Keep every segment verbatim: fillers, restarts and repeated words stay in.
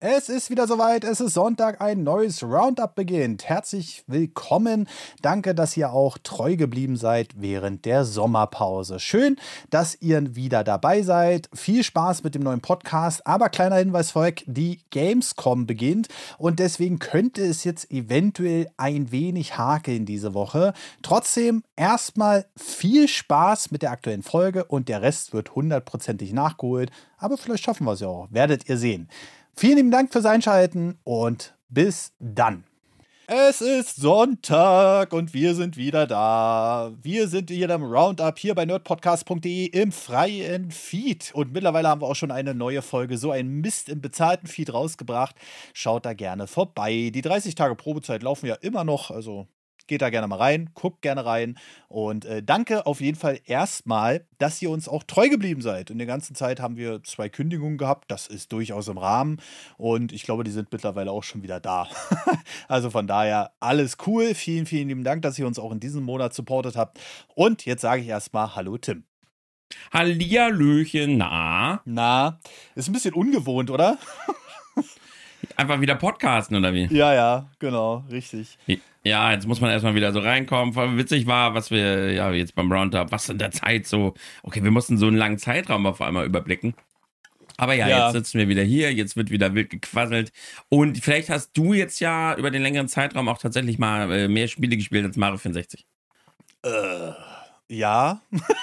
Es ist wieder soweit, es ist Sonntag, ein neues Roundup beginnt. Herzlich willkommen. Danke, dass ihr auch treu geblieben seid während der Sommerpause. Schön, dass ihr wieder dabei seid. Viel Spaß mit dem neuen Podcast. Aber kleiner Hinweis vorweg, die Gamescom beginnt und deswegen könnte es jetzt eventuell ein wenig hakeln diese Woche. Trotzdem erstmal viel Spaß mit der aktuellen Folge und der Rest wird hundertprozentig nachgeholt. Aber vielleicht schaffen wir es ja auch. Werdet ihr sehen. Vielen lieben Dank fürs Einschalten und bis dann. Es ist Sonntag und wir sind wieder da. Wir sind hier im Roundup hier bei nerdpodcast punkt de im freien Feed. Und mittlerweile haben wir auch schon eine neue Folge, so ein Mist im bezahlten Feed rausgebracht. Schaut da gerne vorbei. Die dreißig Tage Probezeit laufen ja immer noch, also geht da gerne mal rein, guckt gerne rein und äh, danke auf jeden Fall erstmal, dass ihr uns auch treu geblieben seid. In der ganzen Zeit haben wir zwei Kündigungen gehabt, das ist durchaus im Rahmen und ich glaube, die sind mittlerweile auch schon wieder da. Also von daher alles cool, vielen, vielen lieben Dank, dass ihr uns auch in diesem Monat supportet habt und jetzt sage ich erstmal Hallo Tim. Hallihallöchen, na? Na, ist ein bisschen ungewohnt, oder? Einfach wieder podcasten, oder wie? Ja, ja, genau, richtig. Ja, jetzt muss man erstmal wieder so reinkommen. Vor allem witzig war, was wir ja jetzt beim Roundup, was in der Zeit so, okay, wir mussten so einen langen Zeitraum auf einmal überblicken. Aber ja, Ja. jetzt sitzen wir wieder hier, jetzt wird wieder wild gequasselt. Und vielleicht hast du jetzt ja über den längeren Zeitraum auch tatsächlich mal äh, mehr Spiele gespielt als Mario vierundsechzig. Äh, ja.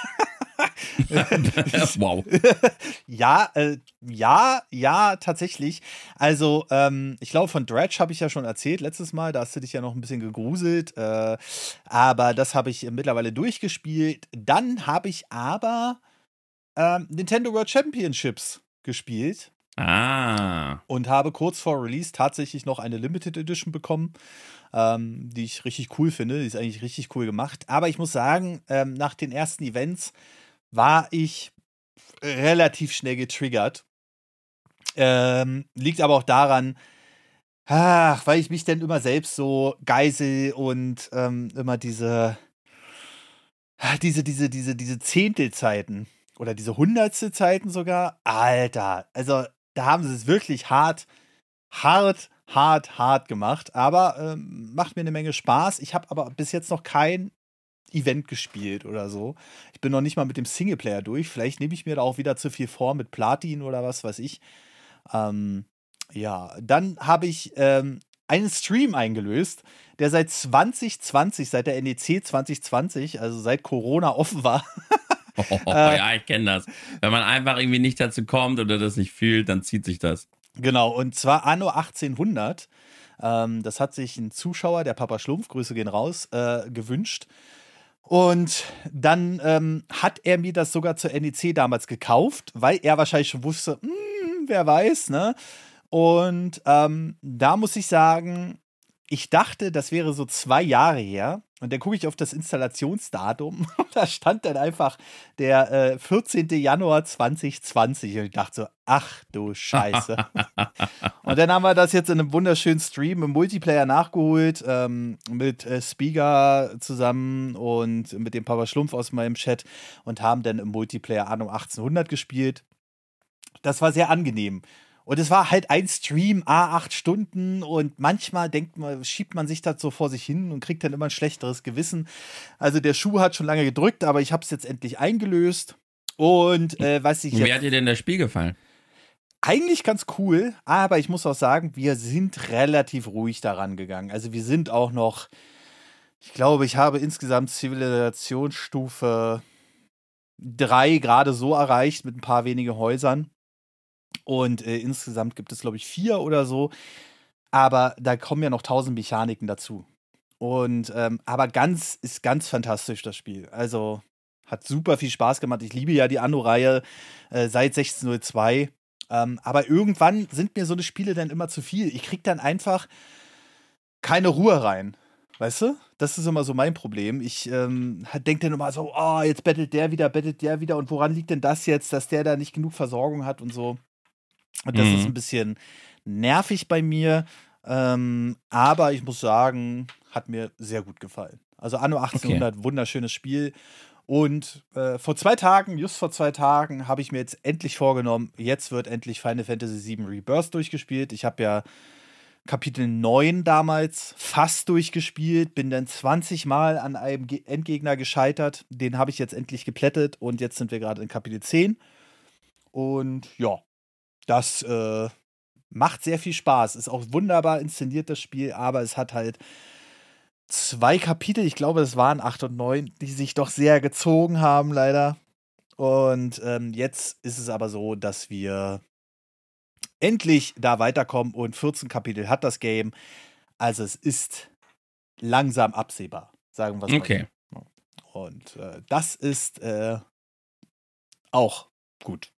Wow. Ja, äh, ja, ja, tatsächlich. Also, ähm, ich glaube, von Dredge habe ich ja schon erzählt letztes Mal. Da hast du dich ja noch ein bisschen gegruselt. Äh, aber das habe ich mittlerweile durchgespielt. Dann habe ich aber ähm, Nintendo World Championships gespielt. Ah. Und habe kurz vor Release tatsächlich noch eine Limited Edition bekommen, ähm, die ich richtig cool finde. Die ist eigentlich richtig cool gemacht. Aber ich muss sagen, ähm, nach den ersten Events war ich relativ schnell getriggert. Ähm, liegt aber auch daran, ach, weil ich mich dann immer selbst so geisel und ähm, immer diese, diese, diese, diese, diese Zehntelzeiten oder diese Hundertstelzeiten sogar. Alter, also da haben sie es wirklich hart, hart, hart, hart gemacht. Aber ähm, macht mir eine Menge Spaß. Ich habe aber bis jetzt noch kein Event gespielt oder so. Ich bin noch nicht mal mit dem Singleplayer durch. Vielleicht nehme ich mir da auch wieder zu viel vor mit Platin oder was weiß ich. Ähm, ja, dann habe ich ähm, einen Stream eingelöst, der seit zwanzig zwanzig, seit der N E C zwanzig zwanzig, also seit Corona offen war. Oh, Äh, ja, ich kenne das. Wenn man einfach irgendwie nicht dazu kommt oder das nicht fühlt, dann zieht sich das. Genau, und zwar Anno achtzehnhundert. Ähm, das hat sich ein Zuschauer, der Papa Schlumpf, Grüße gehen raus, äh, gewünscht. Und dann ähm, hat er mir das sogar zur N E C damals gekauft, weil er wahrscheinlich schon wusste, hm, wer weiß, ne? Und ähm, da muss ich sagen, ich dachte, das wäre so zwei Jahre her. Und dann gucke ich auf das Installationsdatum und da stand dann einfach der äh, vierzehnten Januar zweitausendzwanzig. Und ich dachte so, ach du Scheiße. Und dann haben wir das jetzt in einem wunderschönen Stream im Multiplayer nachgeholt, ähm, mit äh, Spiga zusammen und mit dem Papa Schlumpf aus meinem Chat und haben dann im Multiplayer Anno achtzehnhundert gespielt. Das war sehr angenehm. Und es war halt ein Stream, a acht Stunden und manchmal denkt man, schiebt man sich das so vor sich hin und kriegt dann immer ein schlechteres Gewissen. Also der Schuh hat schon lange gedrückt, aber ich habe es jetzt endlich eingelöst. Und äh, was ich Wie jetzt hat dir denn das Spiel gefallen? eigentlich ganz cool, aber ich muss auch sagen, wir sind relativ ruhig daran gegangen. Also wir sind auch noch, ich glaube, ich habe insgesamt Zivilisationsstufe drei gerade so erreicht mit ein paar wenige Häusern. Und äh, insgesamt gibt es, glaube ich, vier oder so. Aber da kommen ja noch tausend Mechaniken dazu. Und ähm, aber ganz, ist ganz fantastisch, das Spiel. Also hat super viel Spaß gemacht. Ich liebe ja die Anno-Reihe äh, seit sechzehn null zwei. Ähm, aber irgendwann sind mir so eine Spiele dann immer zu viel. Ich krieg dann einfach keine Ruhe rein. Weißt du? Das ist immer so mein Problem. Ich ähm, denke dann immer so, oh, jetzt bettelt der wieder, bettelt der wieder. Und woran liegt denn das jetzt, dass der da nicht genug Versorgung hat und so. Und das Mhm. ist ein bisschen nervig bei mir. Ähm, aber ich muss sagen, hat mir sehr gut gefallen. Also Anno achtzehnhundert, wunderschönes Spiel. Und äh, vor zwei Tagen, just vor zwei Tagen, habe ich mir jetzt endlich vorgenommen, jetzt wird endlich Final Fantasy sieben Rebirth durchgespielt. Ich habe ja Kapitel neun damals fast durchgespielt, bin dann zwanzig Mal an einem Ge- Endgegner gescheitert. Den habe ich jetzt endlich geplättet und jetzt sind wir gerade in Kapitel zehn. Und ja, das äh, macht sehr viel Spaß. Ist auch wunderbar inszeniert, das Spiel, aber es hat halt zwei Kapitel, ich glaube, es waren acht und neun, die sich doch sehr gezogen haben, leider. Und ähm, jetzt ist es aber so, dass wir endlich da weiterkommen und vierzehn Kapitel hat das Game. Also es ist langsam absehbar, sagen wir es mal. Okay. So. Und äh, das ist äh, auch gut.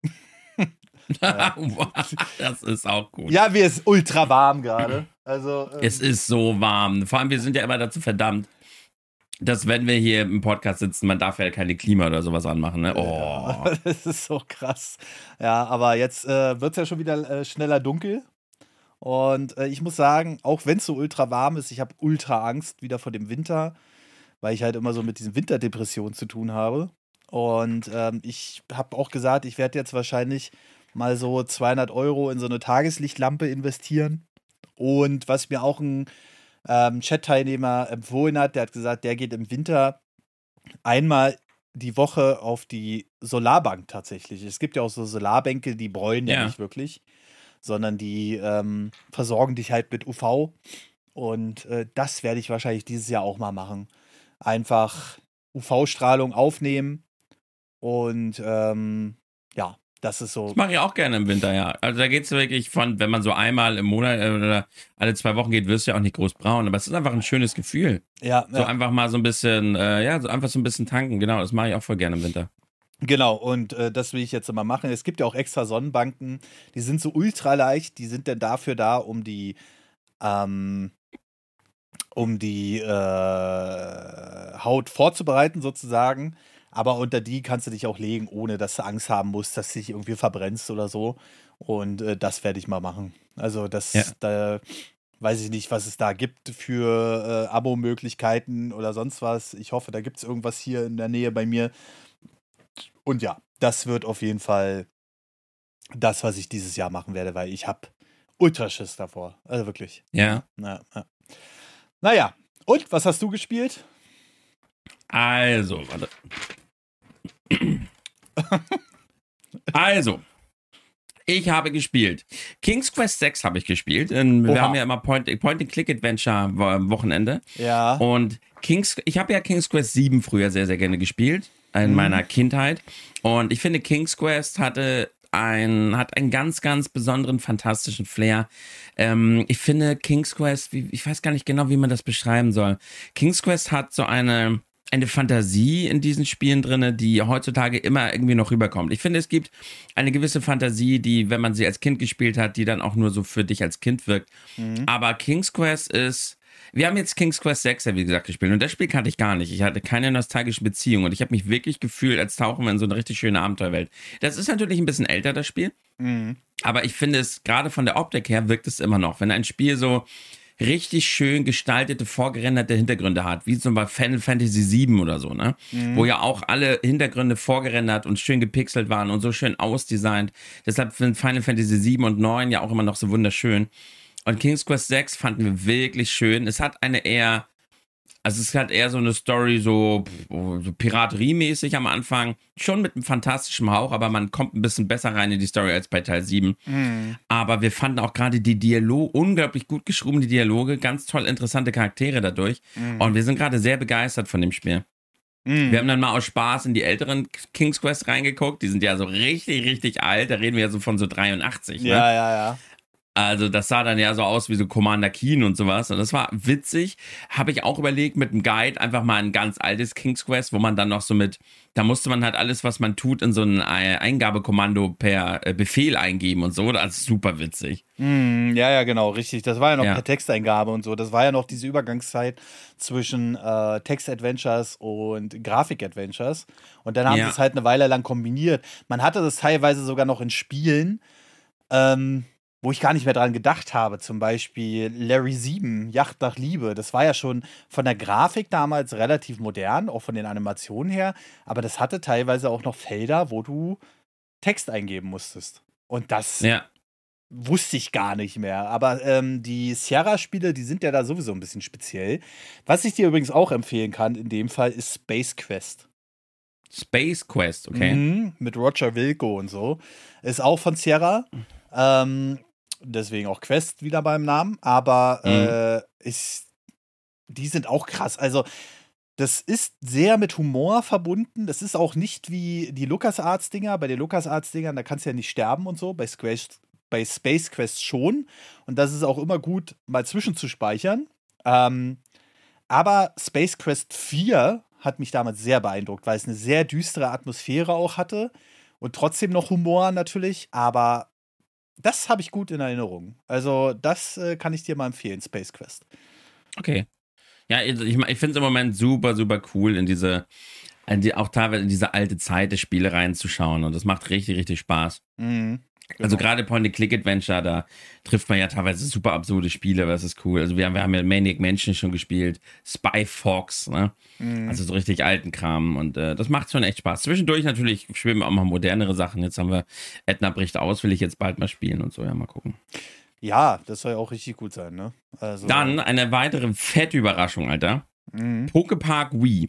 Das ist auch gut. Ja, mir ist ultra warm gerade. Also, ähm, Es ist so warm. Vor allem, wir sind ja immer dazu verdammt, dass wenn wir hier im Podcast sitzen, man darf ja keine Klima oder sowas anmachen. Ne? Oh. Ja, das ist so krass. Ja, aber jetzt äh, wird es ja schon wieder äh, schneller dunkel. Und äh, ich muss sagen, auch wenn es so ultra warm ist, ich habe ultra Angst wieder vor dem Winter, weil ich halt immer so mit diesen Winterdepressionen zu tun habe. Und ähm, ich habe auch gesagt, ich werde jetzt wahrscheinlich mal so zweihundert Euro in so eine Tageslichtlampe investieren. Und was mir auch ein ähm, Chat-Teilnehmer empfohlen hat, der hat gesagt, der geht im Winter einmal die Woche auf die Solarbank tatsächlich. Es gibt ja auch so Solarbänke, die bräunen ja, Ja. nicht wirklich, sondern die ähm, versorgen dich halt mit U V. Und äh, das werde ich wahrscheinlich dieses Jahr auch mal machen. Einfach U V-Strahlung aufnehmen und ähm, ja, das ist so. Das mache ich auch gerne im Winter, ja. Also da geht es wirklich von, wenn man so einmal im Monat äh, oder alle zwei Wochen geht, wirst du ja auch nicht groß braun. Aber es ist einfach ein schönes Gefühl. Ja, So ja. einfach mal so ein bisschen, äh, ja, so einfach so ein bisschen tanken. Genau, das mache ich auch voll gerne im Winter. Genau, und äh, das will ich jetzt mal machen. Es gibt ja auch extra Sonnenbanken, die sind so ultra leicht, die sind dann dafür da, um die, ähm, um die äh, Haut vorzubereiten sozusagen. Aber unter die kannst du dich auch legen, ohne dass du Angst haben musst, dass du dich irgendwie verbrennst oder so. Und äh, das werde ich mal machen. Also das, Ja. da weiß ich nicht, was es da gibt für äh, Abo-Möglichkeiten oder sonst was. Ich hoffe, da gibt es irgendwas hier in der Nähe bei mir. Und ja, das wird auf jeden Fall das, was ich dieses Jahr machen werde, weil ich habe Ultraschiss davor. Also wirklich. Ja. Ja, ja. Naja, und was hast du gespielt? Also, warte. Also, ich habe gespielt. King's Quest sechs habe ich gespielt. Wir Oha. haben ja immer Point- Point-and-Click-Adventure am Wochenende. Ja. Und King's, ich habe ja King's Quest sieben früher sehr, sehr gerne gespielt. In Mhm. meiner Kindheit. Und ich finde, King's Quest hatte ein, hat einen ganz, ganz besonderen, fantastischen Flair. Ähm, ich finde, King's Quest, wie, ich weiß gar nicht genau, wie man das beschreiben soll. King's Quest hat so eine, eine Fantasie in diesen Spielen drin, die heutzutage immer irgendwie noch rüberkommt. Ich finde, es gibt eine gewisse Fantasie, die, wenn man sie als Kind gespielt hat, die dann auch nur so für dich als Kind wirkt. Mhm. Aber King's Quest ist, wir haben jetzt King's Quest sechs, ja, wie gesagt, gespielt. Und das Spiel kannte ich gar nicht. Ich hatte keine nostalgische Beziehung. Und ich habe mich wirklich gefühlt, als tauchen wir in so eine richtig schöne Abenteuerwelt. Das ist natürlich ein bisschen älter, das Spiel. Mhm. Aber ich finde es, gerade von der Optik her, wirkt es immer noch. Wenn ein Spiel so richtig schön gestaltete, vorgerenderte Hintergründe hat, wie zum Beispiel Final Fantasy sieben oder so, ne? Mhm. Wo ja auch alle Hintergründe vorgerendert und schön gepixelt waren und so schön ausdesignt. Deshalb sind Final Fantasy sieben und neun ja auch immer noch so wunderschön. Und King's Quest sechs fanden wir wirklich schön. Es hat eine eher, also es hat eher so eine Story, so, so Piraterie-mäßig am Anfang. Schon mit einem fantastischen Hauch, aber man kommt ein bisschen besser rein in die Story als bei Teil sieben. Mhm. Aber wir fanden auch gerade die Dialoge, unglaublich gut geschrieben, die Dialoge, ganz toll interessante Charaktere dadurch. Mhm. Und wir sind gerade sehr begeistert von dem Spiel. Mhm. Wir haben dann mal aus Spaß in die älteren King's Quest reingeguckt. Die sind ja so richtig, richtig alt. Da reden wir ja so von so dreiundachtzig. Ne? Ja, ja, ja. Also das sah dann ja so aus wie so Commander Keen und sowas. Und das war witzig. Habe ich auch überlegt, mit einem Guide einfach mal ein ganz altes King's Quest, wo man dann noch so mit, da musste man halt alles, was man tut, in so ein Eingabekommando per äh, Befehl eingeben und so. Das ist super witzig. Mhm. Ja, ja, genau, richtig. Das war ja noch Ja. per Texteingabe und so. Das war ja noch diese Übergangszeit zwischen äh, Text-Adventures und Grafik-Adventures. Und dann haben Ja. sie es halt eine Weile lang kombiniert. Man hatte das teilweise sogar noch in Spielen. Ähm, wo ich gar nicht mehr dran gedacht habe. Zum Beispiel Larry sieben, Yacht nach Liebe. Das war ja schon von der Grafik damals relativ modern, auch von den Animationen her. Aber das hatte teilweise auch noch Felder, wo du Text eingeben musstest. Und das Ja. wusste ich gar nicht mehr. Aber ähm, die Sierra-Spiele, die sind ja da sowieso ein bisschen speziell. Was ich dir übrigens auch empfehlen kann in dem Fall, ist Space Quest. Space Quest, okay. Mhm, mit Roger Wilco und so. Ist auch von Sierra. Ähm, deswegen auch Quest wieder beim Namen. Aber äh, ist, die sind auch krass. Also, das ist sehr mit Humor verbunden. Das ist auch nicht wie die LucasArts-Dinger. Bei den LucasArts-Dingern, da kannst du ja nicht sterben und so. Bei, Squash, bei Space Quest schon. Und das ist auch immer gut, mal zwischenzuspeichern. Ähm, aber Space Quest vier hat mich damals sehr beeindruckt, weil es eine sehr düstere Atmosphäre auch hatte. Und trotzdem noch Humor natürlich. Aber das habe ich gut in Erinnerung. Also, das äh, kann ich dir mal empfehlen, Space Quest. Okay. Ja, ich, ich finde es im Moment super, super cool, in diese, in die, auch teilweise in diese alte Zeit der Spiele reinzuschauen. Und das macht richtig, richtig Spaß. Mhm, genau. Also gerade Point-and-Click-Adventure, da trifft man ja teilweise super absurde Spiele, aber das ist cool. Also wir haben, wir haben ja Maniac Mansion schon gespielt, Spy Fox, ne? Mhm. Also so richtig alten Kram und äh, das macht schon echt Spaß. Zwischendurch natürlich schwimmen auch mal modernere Sachen. Jetzt haben wir Edna bricht aus, will ich jetzt bald mal spielen und so, ja, mal gucken. Ja, das soll ja auch richtig gut sein, ne? Also, Dann eine weitere fette Überraschung, Alter. Mhm. Pokepark Wii.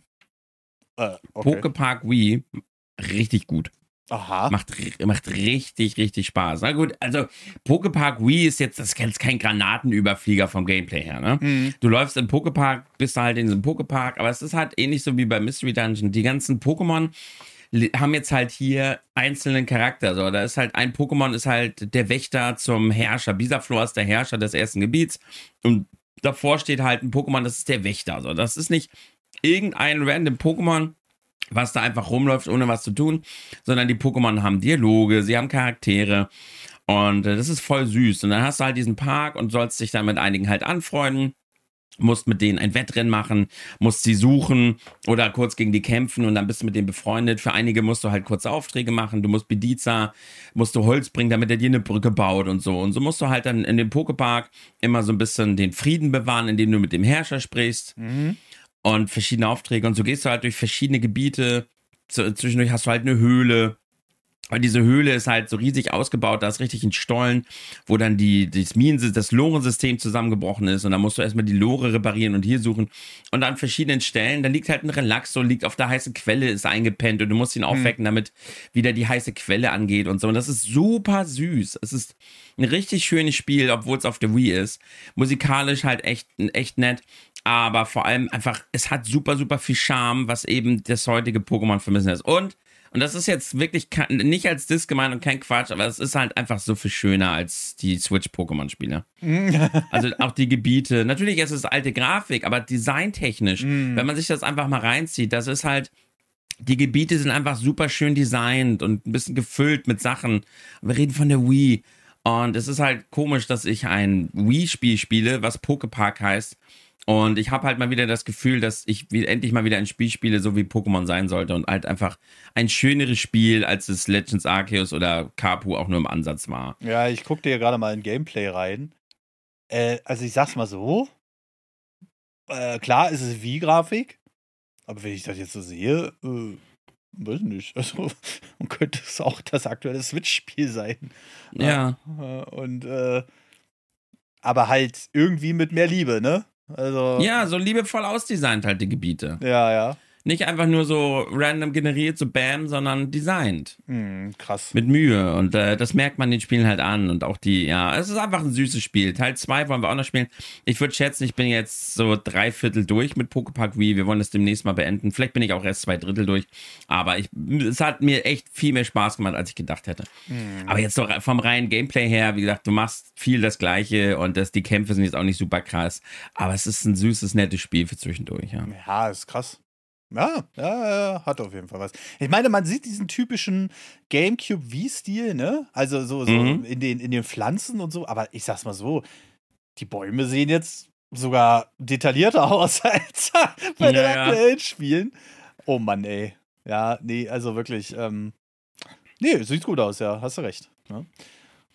Äh, okay. Pokepark Wii, richtig gut. Aha. Macht, macht richtig, richtig Spaß. Na gut, also Pokepark Wii ist jetzt, das ist jetzt kein Granatenüberflieger vom Gameplay her, ne? Mhm. Du läufst im Pokepark, bist halt in diesem Pokepark, aber es ist halt ähnlich so wie bei Mystery Dungeon. Die ganzen Pokémon haben jetzt halt hier einzelnen Charakter. So, da ist halt ein Pokémon ist halt der Wächter zum Herrscher. Bisaflor ist der Herrscher des ersten Gebiets und davor steht halt ein Pokémon, das ist der Wächter. So, das ist nicht irgendein random Pokémon, was da einfach rumläuft, ohne was zu tun, sondern die Pokémon haben Dialoge, sie haben Charaktere und äh, das ist voll süß. Und dann hast du halt diesen Park und sollst dich dann mit einigen halt anfreunden, musst mit denen ein Wettrennen machen, musst sie suchen oder kurz gegen die kämpfen und dann bist du mit denen befreundet. Für einige musst du halt kurze Aufträge machen, du musst Bediza, musst du Holz bringen, damit er dir eine Brücke baut und so. Und so musst du halt dann in dem Pokepark immer so ein bisschen den Frieden bewahren, indem du mit dem Herrscher sprichst. Mhm. Und verschiedene Aufträge. Und so gehst du halt durch verschiedene Gebiete. Zwischendurch hast du halt eine Höhle. Und diese Höhle ist halt so riesig ausgebaut. Da ist richtig ein Stollen, wo dann die, das Minen, das Lorensystem zusammengebrochen ist. Und da musst du erstmal die Lore reparieren und hier suchen. Und an verschiedenen Stellen, da liegt halt ein Relaxo, liegt auf der heißen Quelle, ist eingepennt. Und du musst ihn aufwecken, damit wieder die heiße Quelle angeht und so. Und das ist super süß. Es ist ein richtig schönes Spiel, obwohl es auf der Wii ist. Musikalisch halt echt, echt nett. Aber vor allem einfach, es hat super, super viel Charme, was eben das heutige Pokémon vermissen ist. Und, und das ist jetzt wirklich nicht als Diss gemeint und kein Quatsch, aber es ist halt einfach so viel schöner als die Switch-Pokémon-Spiele. Also auch die Gebiete. Natürlich ist es alte Grafik, aber designtechnisch, mm. wenn man sich das einfach mal reinzieht, das ist halt, die Gebiete sind einfach super schön designt und ein bisschen gefüllt mit Sachen. Wir reden von der Wii. Und es ist halt komisch, dass ich ein Wii-Spiel spiele, was Pokepark heißt. Und ich habe halt mal wieder das Gefühl, dass ich endlich mal wieder ein Spiel spiele, so wie Pokémon sein sollte. Und halt einfach ein schöneres Spiel, als es Legends Arceus oder Kapu auch nur im Ansatz war. Ja, ich gucke dir gerade mal in Gameplay rein. Äh, also ich sag's mal so. Äh, klar ist es Wii-Grafik. Aber wenn ich das jetzt so sehe, äh, weiß nicht. Also könnte es auch das aktuelle Switch-Spiel sein. Ja. Und äh, aber halt irgendwie mit mehr Liebe, ne? Also, ja, so liebevoll ausdesignt halt die Gebiete. Ja, ja. Nicht einfach nur so random generiert, so bam, sondern designt. Mm, krass. Mit Mühe. Und äh, das merkt man den Spielen halt an. Und auch die, ja, es ist einfach ein süßes Spiel. Teil zwei wollen wir auch noch spielen. Ich würde schätzen, ich bin jetzt so drei Viertel durch mit Pokepark Wii. Wir wollen das demnächst mal beenden. Vielleicht bin ich auch erst zwei Drittel durch. Aber ich, es hat mir echt viel mehr Spaß gemacht, als ich gedacht hätte. Mm. Aber jetzt so vom reinen Gameplay her, wie gesagt, du machst viel das Gleiche und das, die Kämpfe sind jetzt auch nicht super krass. Aber es ist ein süßes, nettes Spiel für zwischendurch, ja. Ja, ist krass. Ja, ja, ja, hat auf jeden Fall was. Ich meine, man sieht diesen typischen GameCube-Wii-Stil, ne? Also so, so mhm. in, den, in den Pflanzen und so. Aber ich sag's mal so, die Bäume sehen jetzt sogar detaillierter aus als bei den ja, aktuellen ja. Spielen. Oh Mann, ey. Ja, nee, also wirklich, ähm, nee, sieht gut aus, ja, hast du recht. Ne? Ja,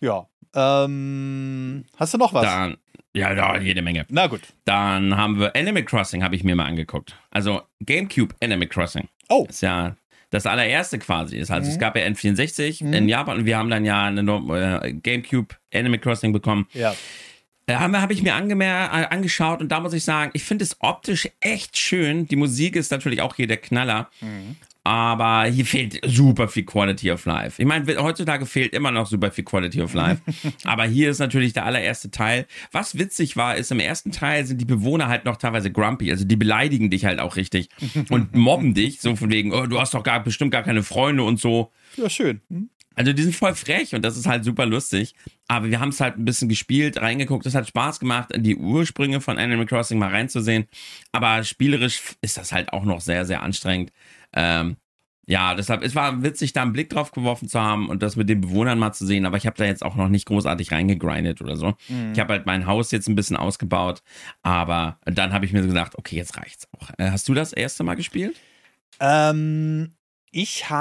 Ähm, hast du noch was? Dann, ja, da jede Menge. Na gut. Dann haben wir Animal Crossing, habe ich mir mal angeguckt. Also GameCube Animal Crossing. Oh. Ist ja das allererste quasi. Ist also, mhm. Es gab ja N vierundsechzig mhm. in Japan und wir haben dann ja eine äh, GameCube Animal Crossing bekommen. Ja. Da habe hab ich mir angemer- äh, angeschaut und da muss ich sagen, ich finde es optisch echt schön. Die Musik ist natürlich auch hier der Knaller. Mhm. Aber hier fehlt super viel Quality of Life. Ich meine, heutzutage fehlt immer noch super viel Quality of Life. Aber hier ist natürlich der allererste Teil. Was witzig war, ist, im ersten Teil sind die Bewohner halt noch teilweise grumpy. Also die beleidigen dich halt auch richtig und mobben dich. So von wegen, oh, du hast doch gar, bestimmt gar keine Freunde und so. Ja, schön. Hm? Also die sind voll frech und das ist halt super lustig. Aber wir haben es halt ein bisschen gespielt, reingeguckt. Es hat Spaß gemacht, in die Ursprünge von Animal Crossing mal reinzusehen. Aber spielerisch ist das halt auch noch sehr, sehr anstrengend. Ähm, ja, deshalb, es war witzig, da einen Blick drauf geworfen zu haben und das mit den Bewohnern mal zu sehen, aber ich habe da jetzt auch noch nicht großartig reingegrindet oder so. Mhm. Ich habe halt mein Haus jetzt ein bisschen ausgebaut, aber dann habe ich mir so gedacht, okay, jetzt reicht's auch. Äh, hast du das erste Mal gespielt? Ähm, ich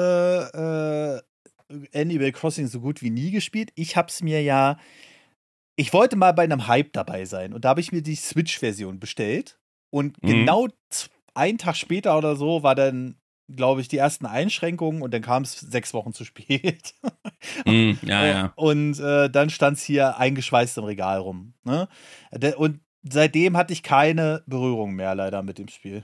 habe äh, Animal Crossing so gut wie nie gespielt. Ich habe es mir ja, ich wollte mal bei einem Hype dabei sein und da habe ich mir die Switch-Version bestellt und mhm. genau einen Tag später oder so war dann, glaube ich, die ersten Einschränkungen und dann kam es sechs Wochen zu spät. mm, ja, ja. Und äh, dann stand es hier eingeschweißt im Regal rum. Ne? Und seitdem hatte ich keine Berührung mehr leider mit dem Spiel.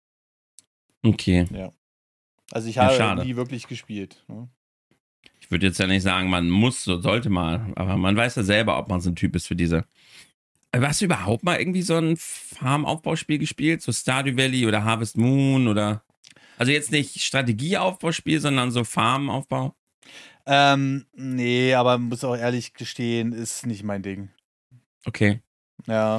Okay. Ja. Also ich ja, habe schade. nie wirklich gespielt. Ne? Ich würde jetzt ja nicht sagen, man muss, so sollte mal, aber man weiß ja selber, ob man so ein Typ ist für diese. Hast du überhaupt mal irgendwie so ein Farmaufbauspiel gespielt? So Stardew Valley oder Harvest Moon oder? Also jetzt nicht Strategieaufbauspiel, sondern so Farmaufbau? Ähm, nee, aber muss auch ehrlich gestehen, ist nicht mein Ding. Okay. Ja.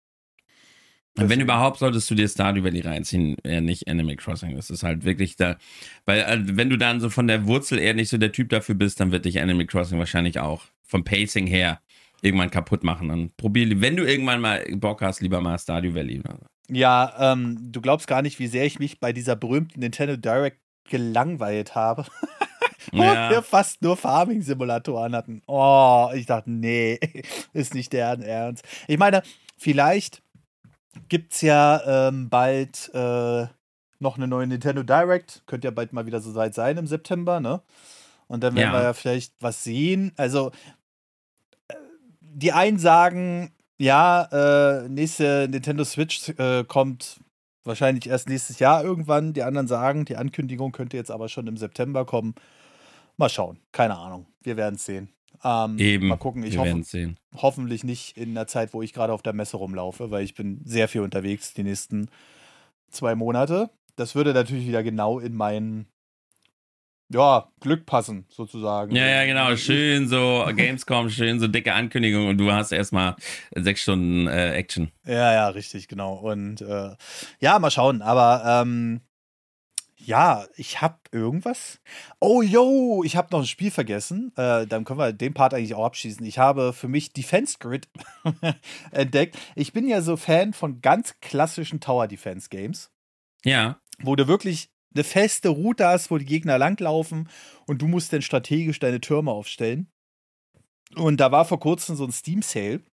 Und wenn überhaupt, solltest du dir Stardew Valley reinziehen, eher nicht Animal Crossing. Das ist halt wirklich da, weil äh, wenn du dann so von der Wurzel eher nicht so der Typ dafür bist, dann wird dich Animal Crossing wahrscheinlich auch vom Pacing her irgendwann kaputt machen. Dann probier, wenn du irgendwann mal Bock hast, lieber mal Stardew Valley. Oder so. Ja, ähm, du glaubst gar nicht, wie sehr ich mich bei dieser berühmten Nintendo Direct gelangweilt habe. Wo Ja. wir fast nur Farming-Simulatoren hatten. Oh, ich dachte, nee, ist nicht deren Ernst. Ich meine, vielleicht gibt's ja ähm, bald äh, noch eine neue Nintendo Direct. Könnte ja bald mal wieder so weit sein im September, ne? Und dann werden Ja. wir ja vielleicht was sehen. Also, äh, die einen sagen, ja, äh, nächste Nintendo Switch äh, kommt wahrscheinlich erst nächstes Jahr irgendwann. Die anderen sagen, die Ankündigung könnte jetzt aber schon im September kommen. Mal schauen. Keine Ahnung. Wir werden es sehen. Ähm, Eben. Mal gucken. Ich wir hoffe, werden sehen. hoffentlich nicht in der Zeit, wo ich gerade auf der Messe rumlaufe, weil ich bin sehr viel unterwegs die nächsten zwei Monate. Das würde natürlich wieder genau in mein ja, Glück passen, sozusagen. Ja, ja, genau. Schön so Gamescom, schön so dicke Ankündigung und du hast erstmal sechs Stunden äh, Action. Ja, ja, richtig, genau. Und äh, ja, mal schauen. Aber ähm, ja, ich habe irgendwas. Oh, yo, ich habe noch ein Spiel vergessen. Äh, dann können wir den Part eigentlich auch abschließen. Ich habe für mich Defense Grid entdeckt. Ich bin ja so Fan von ganz klassischen Tower Defense Games. Ja. Wo du wirklich eine feste Route hast, wo die Gegner langlaufen und du musst dann strategisch deine Türme aufstellen. Und da war vor kurzem so ein Steam-Sale.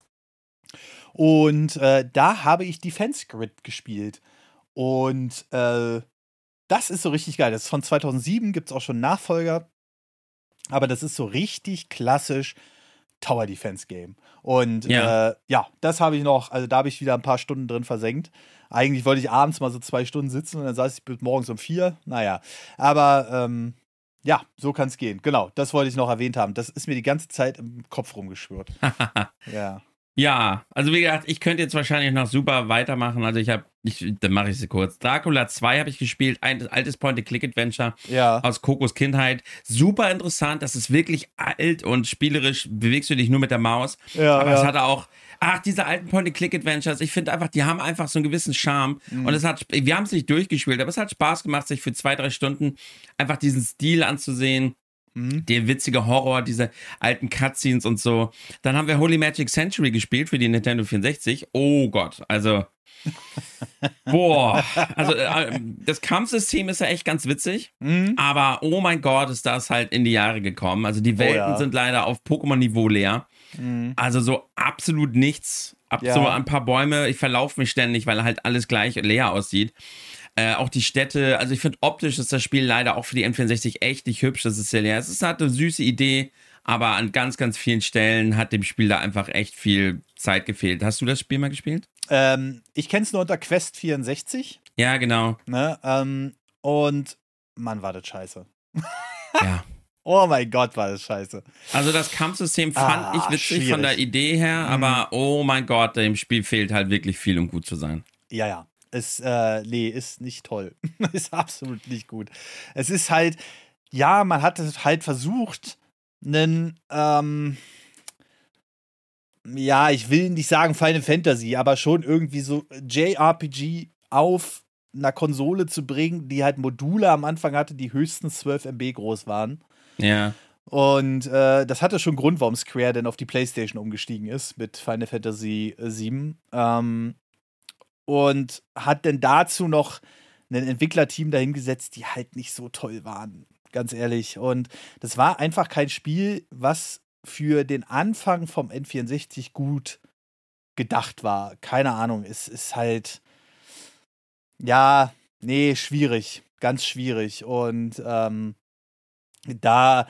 Und äh, da habe ich Defense Grid gespielt. Und äh, das ist so richtig geil. Das ist von zweitausendsieben, gibt es auch schon einen Nachfolger. Aber das ist so richtig klassisch Tower Defense Game. Und ja, äh, ja das habe ich noch, also da habe ich wieder ein paar Stunden drin versenkt. Eigentlich wollte ich abends mal so zwei Stunden sitzen und dann saß ich bis morgens um vier. Naja, aber ähm, ja, so kann es gehen. Genau, das wollte ich noch erwähnt haben. Das ist mir die ganze Zeit im Kopf rumgeschwirrt. Ja. Ja, also wie gesagt, ich könnte jetzt wahrscheinlich noch super weitermachen. Also ich habe, ich, dann mache ich sie kurz. Dracula zwei habe ich gespielt, ein altes Point-and-Click-Adventure ja. aus Kokos Kindheit. Super interessant, das ist wirklich alt und spielerisch bewegst du dich nur mit der Maus. Ja, aber ja. es hatte auch, ach, diese alten Point-and-Click-Adventures, ich finde einfach, die haben einfach so einen gewissen Charme. Mhm. Und es hat, wir haben es nicht durchgespielt, aber es hat Spaß gemacht, sich für zwei, drei Stunden einfach diesen Stil anzusehen. Mhm. Der witzige Horror, diese alten Cutscenes und so. Dann haben wir Holy Magic Century gespielt für die Nintendo vierundsechzig. Oh Gott, also boah, also äh, das Kampfsystem ist ja echt ganz witzig, Mhm. aber oh mein Gott, ist das halt in die Jahre gekommen. Also die Welten ja. sind leider auf Pokémon-Niveau leer. Mhm. Also so absolut nichts. Ab Ja. so ein paar Bäume, ich verlaufe mich ständig, weil halt alles gleich leer aussieht. Äh, auch die Städte, also ich finde optisch ist das Spiel leider auch für die N vierundsechzig echt nicht hübsch, das ist sehr leer. Es ist halt eine süße Idee, aber an ganz, ganz vielen Stellen hat dem Spiel da einfach echt viel Zeit gefehlt. Hast du das Spiel mal gespielt? Ähm, ich kenne es nur unter Quest vierundsechzig. Ja, genau. Ne? Ähm, und Mann, war das scheiße. Ja. Oh mein Gott, war das scheiße. Also das Kampfsystem fand Ah, ich witzig schwierig. von der Idee her, Mhm. aber oh mein Gott, dem Spiel fehlt halt wirklich viel, um gut zu sein. Ja, ja. Es, äh, nee, ist nicht toll. Ist absolut nicht gut. Es ist halt, ja, man hat es halt versucht, einen, ähm, ja, ich will nicht sagen Final Fantasy, aber schon irgendwie so J R P G auf einer Konsole zu bringen, die halt Module am Anfang hatte, die höchstens zwölf Megabyte groß waren. Ja. Und äh, das hatte schon Grund, warum Square denn auf die PlayStation umgestiegen ist mit Final Fantasy sieben. Ähm, und hat denn dazu noch ein Entwicklerteam dahingesetzt, die halt nicht so toll waren, ganz ehrlich. Und das war einfach kein Spiel, was für den Anfang vom N vierundsechzig gut gedacht war. Keine Ahnung, es ist halt, ja, nee, schwierig, ganz schwierig. Und ähm, da,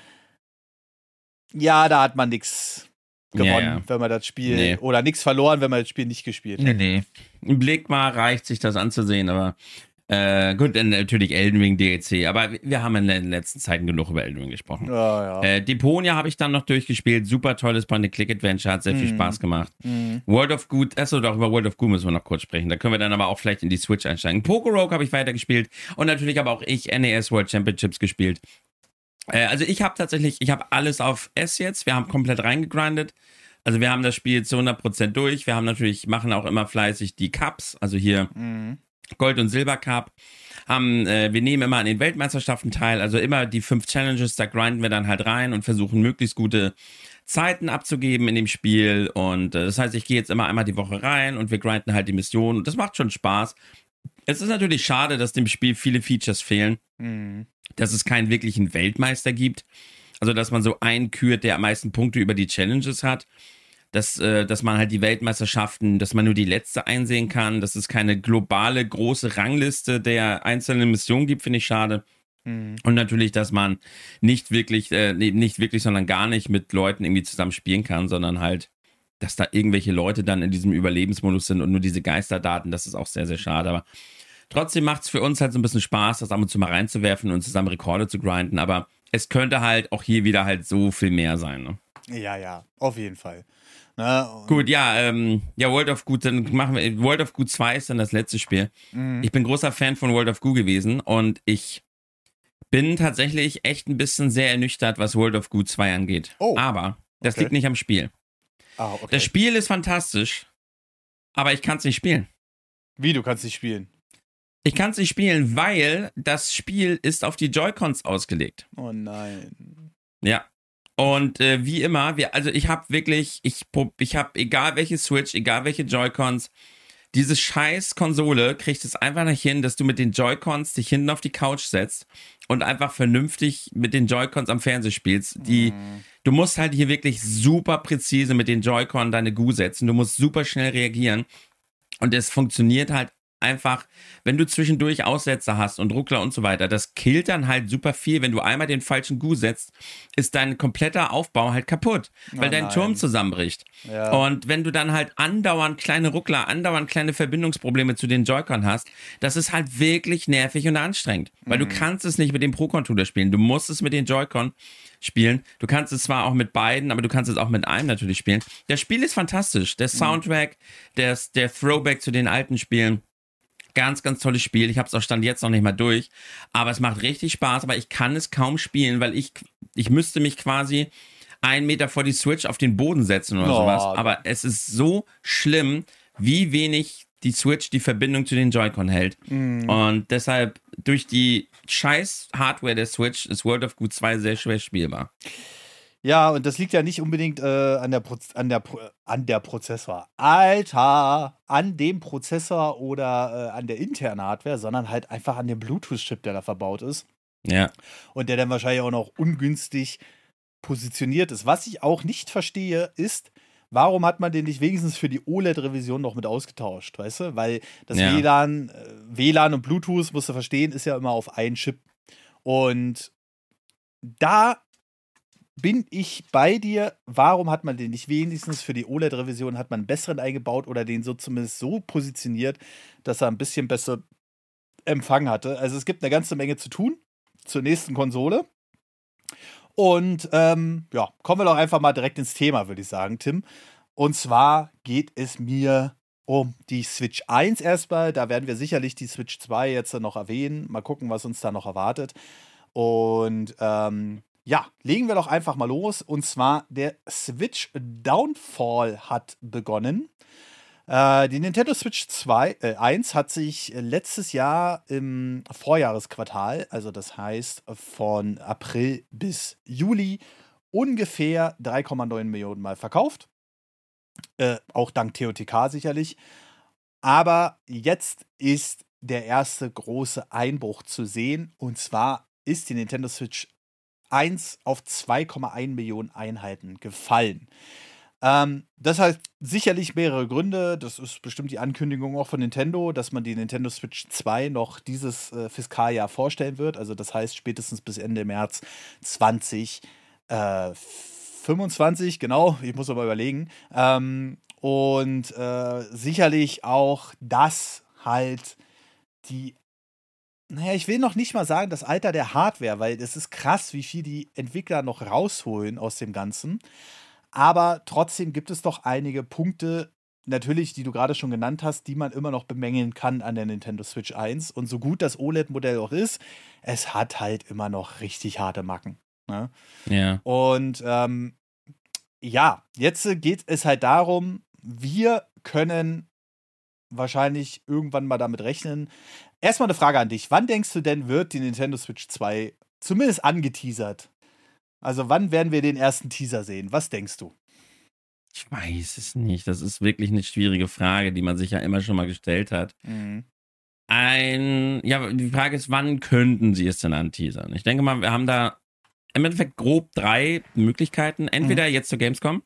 ja, da hat man nichts gewonnen, Ja, ja. wenn man das Spiel, Nee. oder nichts verloren, wenn man das Spiel nicht gespielt hat. Nee, nee. Ein Blick mal reicht, sich das anzusehen, aber äh, gut, dann natürlich Elden Ring D L C, aber wir haben in den letzten Zeiten genug über Elden Ring gesprochen. Ja, ja. Äh, Deponia habe ich dann noch durchgespielt, super tolles Point-and-Click-Adventure, hat sehr viel Mhm. Spaß gemacht. Mhm. World of Goo, achso, doch, über World of Goo müssen wir noch kurz sprechen, da können wir dann aber auch vielleicht in die Switch einsteigen. Pokorogue habe ich weitergespielt und natürlich aber auch ich N E S World Championships gespielt. Äh, also ich habe tatsächlich, ich habe alles auf S jetzt, wir haben komplett reingegrindet. Also wir haben das Spiel zu hundert Prozent durch. Wir haben natürlich, machen auch immer fleißig die Cups, also hier Mhm. Gold- und Silber-Cup. Haben, äh, wir nehmen immer an den Weltmeisterschaften teil, also immer die fünf Challenges, da grinden wir dann halt rein und versuchen möglichst gute Zeiten abzugeben in dem Spiel. Und äh, das heißt, ich gehe jetzt immer einmal die Woche rein und wir grinden halt die Mission und das macht schon Spaß. Es ist natürlich schade, dass dem Spiel viele Features fehlen, Mhm. dass es keinen wirklichen Weltmeister gibt. Also, dass man so einen kürt, der am meisten Punkte über die Challenges hat. Dass, äh, dass man halt die Weltmeisterschaften, dass man nur die letzte einsehen kann. Dass es keine globale, große Rangliste der einzelnen Missionen gibt, finde ich schade. Mhm. Und natürlich, dass man nicht wirklich, äh, nee, nicht wirklich, sondern gar nicht mit Leuten irgendwie zusammen spielen kann, sondern halt, dass da irgendwelche Leute dann in diesem Überlebensmodus sind und nur diese Geisterdaten, das ist auch sehr, sehr schade. Aber trotzdem macht es für uns halt so ein bisschen Spaß, das ab und zu mal reinzuwerfen und zusammen Rekorde zu grinden. Aber es könnte halt auch hier wieder halt so viel mehr sein. Ne? Ja, ja, auf jeden Fall. Ne? Und- Gut, ja, ähm, ja, World of Goo, dann machen wir, World of Goo zwei ist dann das letzte Spiel. Mhm. Ich bin großer Fan von World of Goo gewesen und ich bin tatsächlich echt ein bisschen sehr ernüchtert, was World of Goo zwei angeht. Oh, Aber das okay. liegt nicht am Spiel. Ah, okay. Das Spiel ist fantastisch, aber ich kann es nicht spielen. Wie, du kannst nicht spielen? Ich kann es nicht spielen, weil das Spiel ist auf die Joy-Cons ausgelegt. Oh nein. Ja. Und äh, wie immer, wir, also ich habe wirklich, ich, prob- ich habe egal welche Switch, egal welche Joy-Cons, diese scheiß Konsole kriegt es einfach nicht hin, dass du mit den Joy-Cons dich hinten auf die Couch setzt und einfach vernünftig mit den Joy-Cons am Fernseher spielst. Die, Mhm. du musst halt hier wirklich super präzise mit den Joy-Con deine Goo setzen. Du musst super schnell reagieren. Und es funktioniert halt einfach, wenn du zwischendurch Aussetzer hast und Ruckler und so weiter, das killt dann halt super viel. Wenn du einmal den falschen Goo setzt, ist dein kompletter Aufbau halt kaputt, weil Oh dein nein. Turm zusammenbricht. Ja. Und wenn du dann halt andauernd kleine Ruckler, andauernd kleine Verbindungsprobleme zu den Joy-Con hast, das ist halt wirklich nervig und anstrengend. Weil Mhm. du kannst es nicht mit dem Pro-Controller spielen. Du musst es mit den Joy-Con spielen. Du kannst es zwar auch mit beiden, aber du kannst es auch mit einem natürlich spielen. Das Spiel ist fantastisch. Der Soundtrack, der, der Throwback zu den alten Spielen. Ganz, ganz tolles Spiel. Ich habe es auch Stand jetzt noch nicht mal durch. Aber es macht richtig Spaß. Aber ich kann es kaum spielen, weil ich, ich müsste mich quasi einen Meter vor die Switch auf den Boden setzen oder Oh, sowas. Gott. Aber es ist so schlimm, wie wenig die Switch die Verbindung zu den Joy-Con hält. Mhm. Und deshalb durch die scheiß Hardware der Switch ist World of Goo zwei sehr schwer spielbar. Ja, und das liegt ja nicht unbedingt äh, an, der Pro- an, der Pro- an der Prozessor. Alter! An dem Prozessor oder äh, an der internen Hardware, sondern halt einfach an dem Bluetooth-Chip, der da verbaut ist. Ja. Und der dann wahrscheinlich auch noch ungünstig positioniert ist. Was ich auch nicht verstehe, ist, warum hat man den nicht wenigstens für die O L E D-Revision noch mit ausgetauscht, weißt du? Weil das Ja. W L A N, äh, W L A N und Bluetooth, musst du verstehen, ist ja immer auf einen Chip. Und da bin ich bei dir. Warum hat man den nicht wenigstens für die O L E D-Revision hat man einen besseren eingebaut oder den so zumindest so positioniert, dass er ein bisschen besser Empfang hatte? Also es gibt eine ganze Menge zu tun zur nächsten Konsole. Und ähm, ja, kommen wir doch einfach mal direkt ins Thema, würde ich sagen, Tim. Und zwar geht es mir um die Switch eins erstmal. Da werden wir sicherlich die Switch zwei jetzt noch erwähnen. Mal gucken, was uns da noch erwartet. Und ähm, ja, legen wir doch einfach mal los. Und zwar der Switch Downfall hat begonnen. Äh, die Nintendo Switch zwei, äh, eins hat sich letztes Jahr im Vorjahresquartal, also das heißt von April bis Juli, ungefähr drei Komma neun Millionen Mal verkauft. Äh, auch dank T O T K sicherlich. Aber jetzt ist der erste große Einbruch zu sehen. Und zwar ist die Nintendo Switch eins auf zwei Komma eins Millionen Einheiten gefallen. Ähm, das hat sicherlich mehrere Gründe. Das ist bestimmt die Ankündigung auch von Nintendo, dass man die Nintendo Switch zwei noch dieses äh, Fiskaljahr vorstellen wird. Also das heißt spätestens bis Ende März zwanzig fünfundzwanzig, genau, ich muss aber überlegen. Ähm, und äh, sicherlich auch, dass halt die Naja, ich will noch nicht mal sagen, das Alter der Hardware, weil das ist krass, wie viel die Entwickler noch rausholen aus dem Ganzen. Aber trotzdem gibt es doch einige Punkte, natürlich, die du gerade schon genannt hast, die man immer noch bemängeln kann an der Nintendo Switch eins. Und so gut das O L E D-Modell auch ist, es hat halt immer noch richtig harte Macken. Ne? Ja. Und ähm, ja, jetzt geht es halt darum, wir können wahrscheinlich irgendwann mal damit rechnen. Erstmal eine Frage an dich. Wann denkst du denn, wird die Nintendo Switch zwei zumindest angeteasert? Also wann werden wir den ersten Teaser sehen? Was denkst du? Ich weiß es nicht. Das ist wirklich eine schwierige Frage, die man sich ja immer schon mal gestellt hat. Mhm. Ein, ja, die Frage ist, wann könnten sie es denn anteasern? Ich denke mal, wir haben da im Endeffekt grob drei Möglichkeiten. Entweder mhm. jetzt zur Gamescom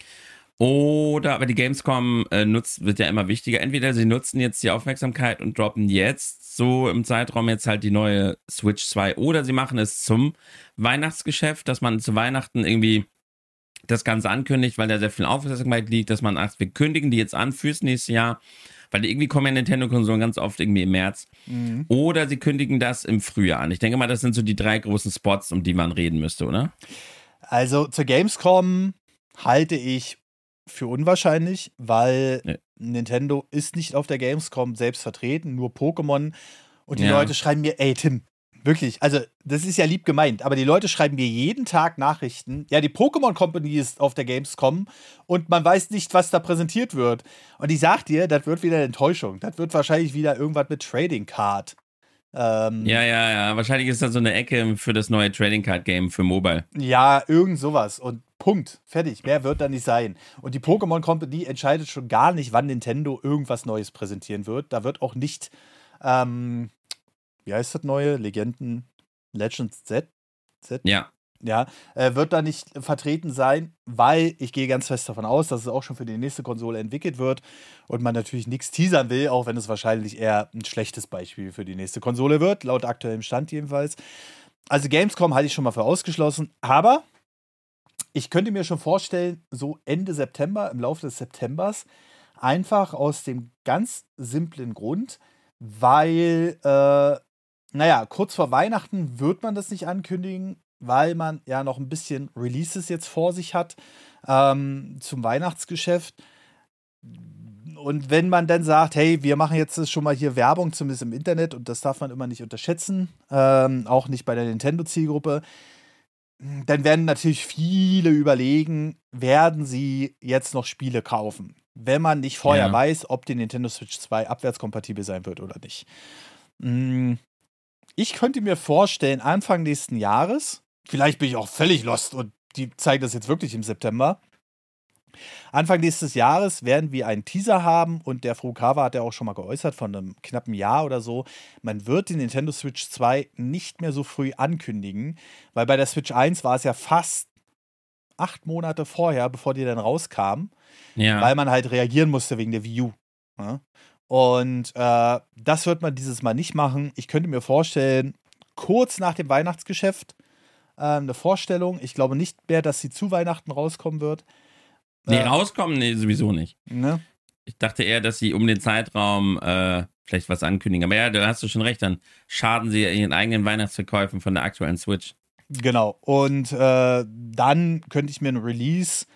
oder, aber die Gamescom äh, nutzt, wird ja immer wichtiger. Entweder sie nutzen jetzt die Aufmerksamkeit und droppen jetzt so im Zeitraum jetzt halt die neue Switch zwei oder sie machen es zum Weihnachtsgeschäft, dass man zu Weihnachten irgendwie das Ganze ankündigt, weil da sehr viel Aufmerksamkeit liegt, dass man sagt, wir kündigen die jetzt an fürs nächste Jahr, weil irgendwie kommen ja Nintendo-Konsolen ganz oft irgendwie im März. Mhm. Oder sie kündigen das im Frühjahr an. Ich denke mal, das sind so die drei großen Spots, um die man reden müsste, oder? Also zur Gamescom halte ich für unwahrscheinlich, weil nee. Nintendo ist nicht auf der Gamescom selbst vertreten, nur Pokémon. Und die ja. Leute schreiben mir, ey Tim, wirklich, also das ist ja lieb gemeint, aber die Leute schreiben mir jeden Tag Nachrichten. Ja, die Pokémon Company ist auf der Gamescom und man weiß nicht, was da präsentiert wird. Und ich sag dir, das wird wieder eine Enttäuschung. Das wird wahrscheinlich wieder irgendwas mit Trading Card. Ähm, ja, ja, ja. Wahrscheinlich ist das so eine Ecke für das neue Trading Card Game für Mobile. Ja, irgend sowas. Und Punkt. Fertig. Mehr wird da nicht sein. Und die Pokémon Company entscheidet schon gar nicht, wann Nintendo irgendwas Neues präsentieren wird. Da wird auch nicht, ähm, wie heißt das neue? Legenden Legends Z? Z? Ja. Ja, äh, wird da nicht vertreten sein, weil ich gehe ganz fest davon aus, dass es auch schon für die nächste Konsole entwickelt wird und man natürlich nichts teasern will, auch wenn es wahrscheinlich eher ein schlechtes Beispiel für die nächste Konsole wird, laut aktuellem Stand jedenfalls. Also Gamescom halte ich schon mal für ausgeschlossen, aber ich könnte mir schon vorstellen, so Ende September, im Laufe des Septembers, einfach aus dem ganz simplen Grund, weil, äh, naja, kurz vor Weihnachten wird man das nicht ankündigen, weil man ja noch ein bisschen Releases jetzt vor sich hat ähm, zum Weihnachtsgeschäft. Und wenn man dann sagt, hey, wir machen jetzt schon mal hier Werbung, zumindest im Internet, und das darf man immer nicht unterschätzen, ähm, auch nicht bei der Nintendo-Zielgruppe, dann werden natürlich viele überlegen, werden sie jetzt noch Spiele kaufen, wenn man nicht vorher ja. weiß, ob die Nintendo Switch zwei abwärtskompatibel sein wird oder nicht. Ich könnte mir vorstellen, Anfang nächsten Jahres, vielleicht bin ich auch völlig lost und die zeigen das jetzt wirklich im September, Anfang nächstes Jahres werden wir einen Teaser haben und der Furukawa hat ja auch schon mal geäußert, von einem knappen Jahr oder so, man wird die Nintendo Switch zwei nicht mehr so früh ankündigen, weil bei der Switch eins war es ja fast acht Monate vorher, bevor die dann rauskam, ja. weil man halt reagieren musste wegen der Wii U. Ja? Und äh, das wird man dieses Mal nicht machen. Ich könnte mir vorstellen, kurz nach dem Weihnachtsgeschäft äh, eine Vorstellung. Ich glaube nicht mehr, dass sie zu Weihnachten rauskommen wird. Nee, äh, rauskommen? Nee, sowieso nicht. Ne? Ich dachte eher, dass sie um den Zeitraum äh, vielleicht was ankündigen. Aber ja, da hast du schon recht, dann schaden sie ihren eigenen Weihnachtsverkäufen von der aktuellen Switch. Genau. Und äh, dann könnte ich mir ein Release...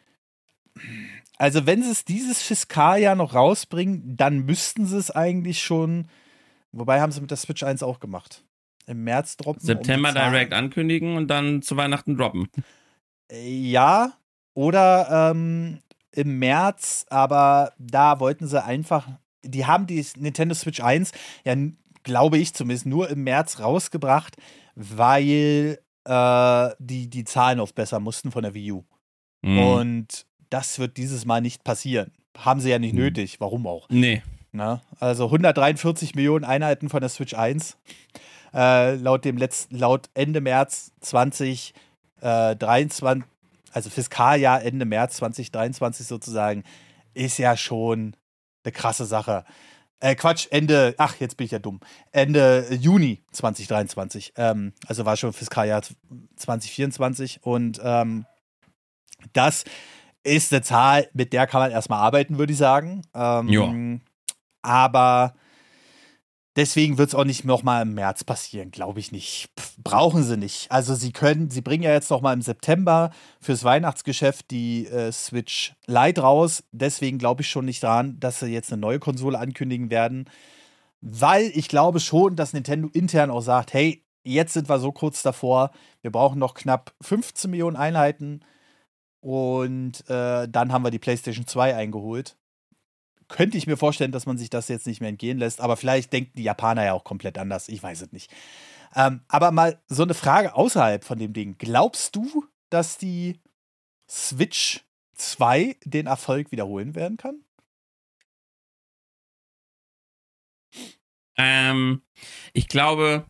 Also wenn sie es dieses Fiskaljahr noch rausbringen, dann müssten sie es eigentlich schon... Wobei haben sie mit der Switch eins auch gemacht. Im März droppen. September um Direct ankündigen und dann zu Weihnachten droppen. Ja, oder ähm, im März, aber da wollten sie einfach, die haben die Nintendo Switch eins, ja, glaube ich zumindest, nur im März rausgebracht, weil äh, die, die Zahlen aufbessern mussten von der Wii U. Mhm. Und das wird dieses Mal nicht passieren. Haben sie ja nicht mhm. nötig, warum auch? Nee. Na, also hundertdreiundvierzig Millionen Einheiten von der Switch eins. Äh, laut dem letzten, laut Ende März zwanzig dreiundzwanzig, also Fiskaljahr Ende März zwanzig dreiundzwanzig sozusagen, ist ja schon eine krasse Sache. Äh, Quatsch, Ende, ach, jetzt bin ich ja dumm. Ende Juni zwanzig dreiundzwanzig. Ähm, also war schon Fiskaljahr zwanzig vierundzwanzig und ähm, das ist eine Zahl, mit der kann man erstmal arbeiten, würde ich sagen. Ähm, ja. Aber deswegen wird es auch nicht nochmal im März passieren, glaube ich nicht. Pff, brauchen sie nicht. Also sie können, sie bringen ja jetzt nochmal im September fürs Weihnachtsgeschäft die äh, Switch Lite raus. Deswegen glaube ich schon nicht daran, dass sie jetzt eine neue Konsole ankündigen werden. Weil ich glaube schon, dass Nintendo intern auch sagt, hey, jetzt sind wir so kurz davor, wir brauchen noch knapp fünfzehn Millionen Einheiten und äh, dann haben wir die PlayStation zwei eingeholt. Könnte ich mir vorstellen, dass man sich das jetzt nicht mehr entgehen lässt. Aber vielleicht denken die Japaner ja auch komplett anders. Ich weiß es nicht. Ähm, aber mal so eine Frage außerhalb von dem Ding. Glaubst du, dass die Switch zwei den Erfolg wiederholen werden kann? Ähm, ich glaube,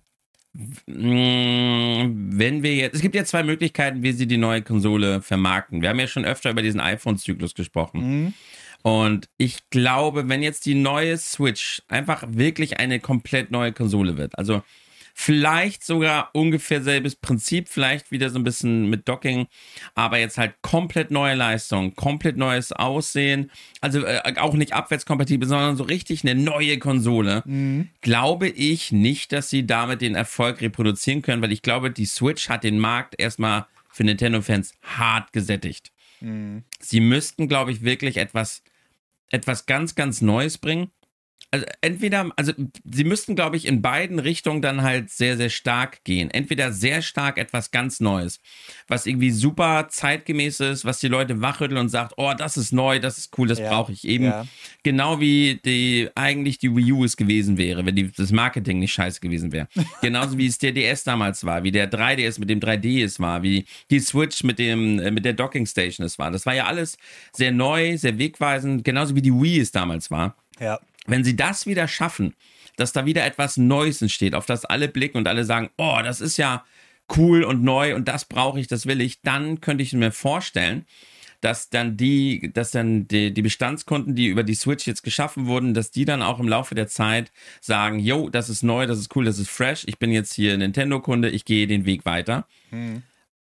wenn wir jetzt, es gibt ja zwei Möglichkeiten, wie sie die neue Konsole vermarkten. Wir haben ja schon öfter über diesen iPhone-Zyklus gesprochen. Mhm. Und ich glaube, wenn jetzt die neue Switch einfach wirklich eine komplett neue Konsole wird, also vielleicht sogar ungefähr selbes Prinzip, vielleicht wieder so ein bisschen mit Docking, aber jetzt halt komplett neue Leistung, komplett neues Aussehen, also äh, auch nicht abwärtskompatibel, sondern so richtig eine neue Konsole, mhm. glaube ich nicht, dass sie damit den Erfolg reproduzieren können, weil ich glaube, die Switch hat den Markt erstmal für Nintendo-Fans hart gesättigt. Mhm. Sie müssten, glaube ich, wirklich etwas, etwas ganz, ganz Neues bringen. Also entweder, also sie müssten, glaube ich, in beiden Richtungen dann halt sehr, sehr stark gehen. Entweder sehr stark etwas ganz Neues, was irgendwie super zeitgemäß ist, was die Leute wachrütteln und sagt, oh, das ist neu, das ist cool, das ja, brauche ich eben. Ja. Genau wie die eigentlich die Wii U es gewesen wäre, wenn die, das Marketing nicht scheiße gewesen wäre. Genauso wie es der D S damals war, wie der drei D S mit dem drei D es war, wie die Switch mit dem äh, mit der Docking Station es war. Das war ja alles sehr neu, sehr wegweisend, genauso wie die Wii es damals war. Ja. Wenn sie das wieder schaffen, dass da wieder etwas Neues entsteht, auf das alle blicken und alle sagen, oh, das ist ja cool und neu und das brauche ich, das will ich, dann könnte ich mir vorstellen, dass dann die, dass dann die, die Bestandskunden, die über die Switch jetzt geschaffen wurden, dass die dann auch im Laufe der Zeit sagen, yo, das ist neu, das ist cool, das ist fresh, ich bin jetzt hier Nintendo-Kunde, ich gehe den Weg weiter. Hm.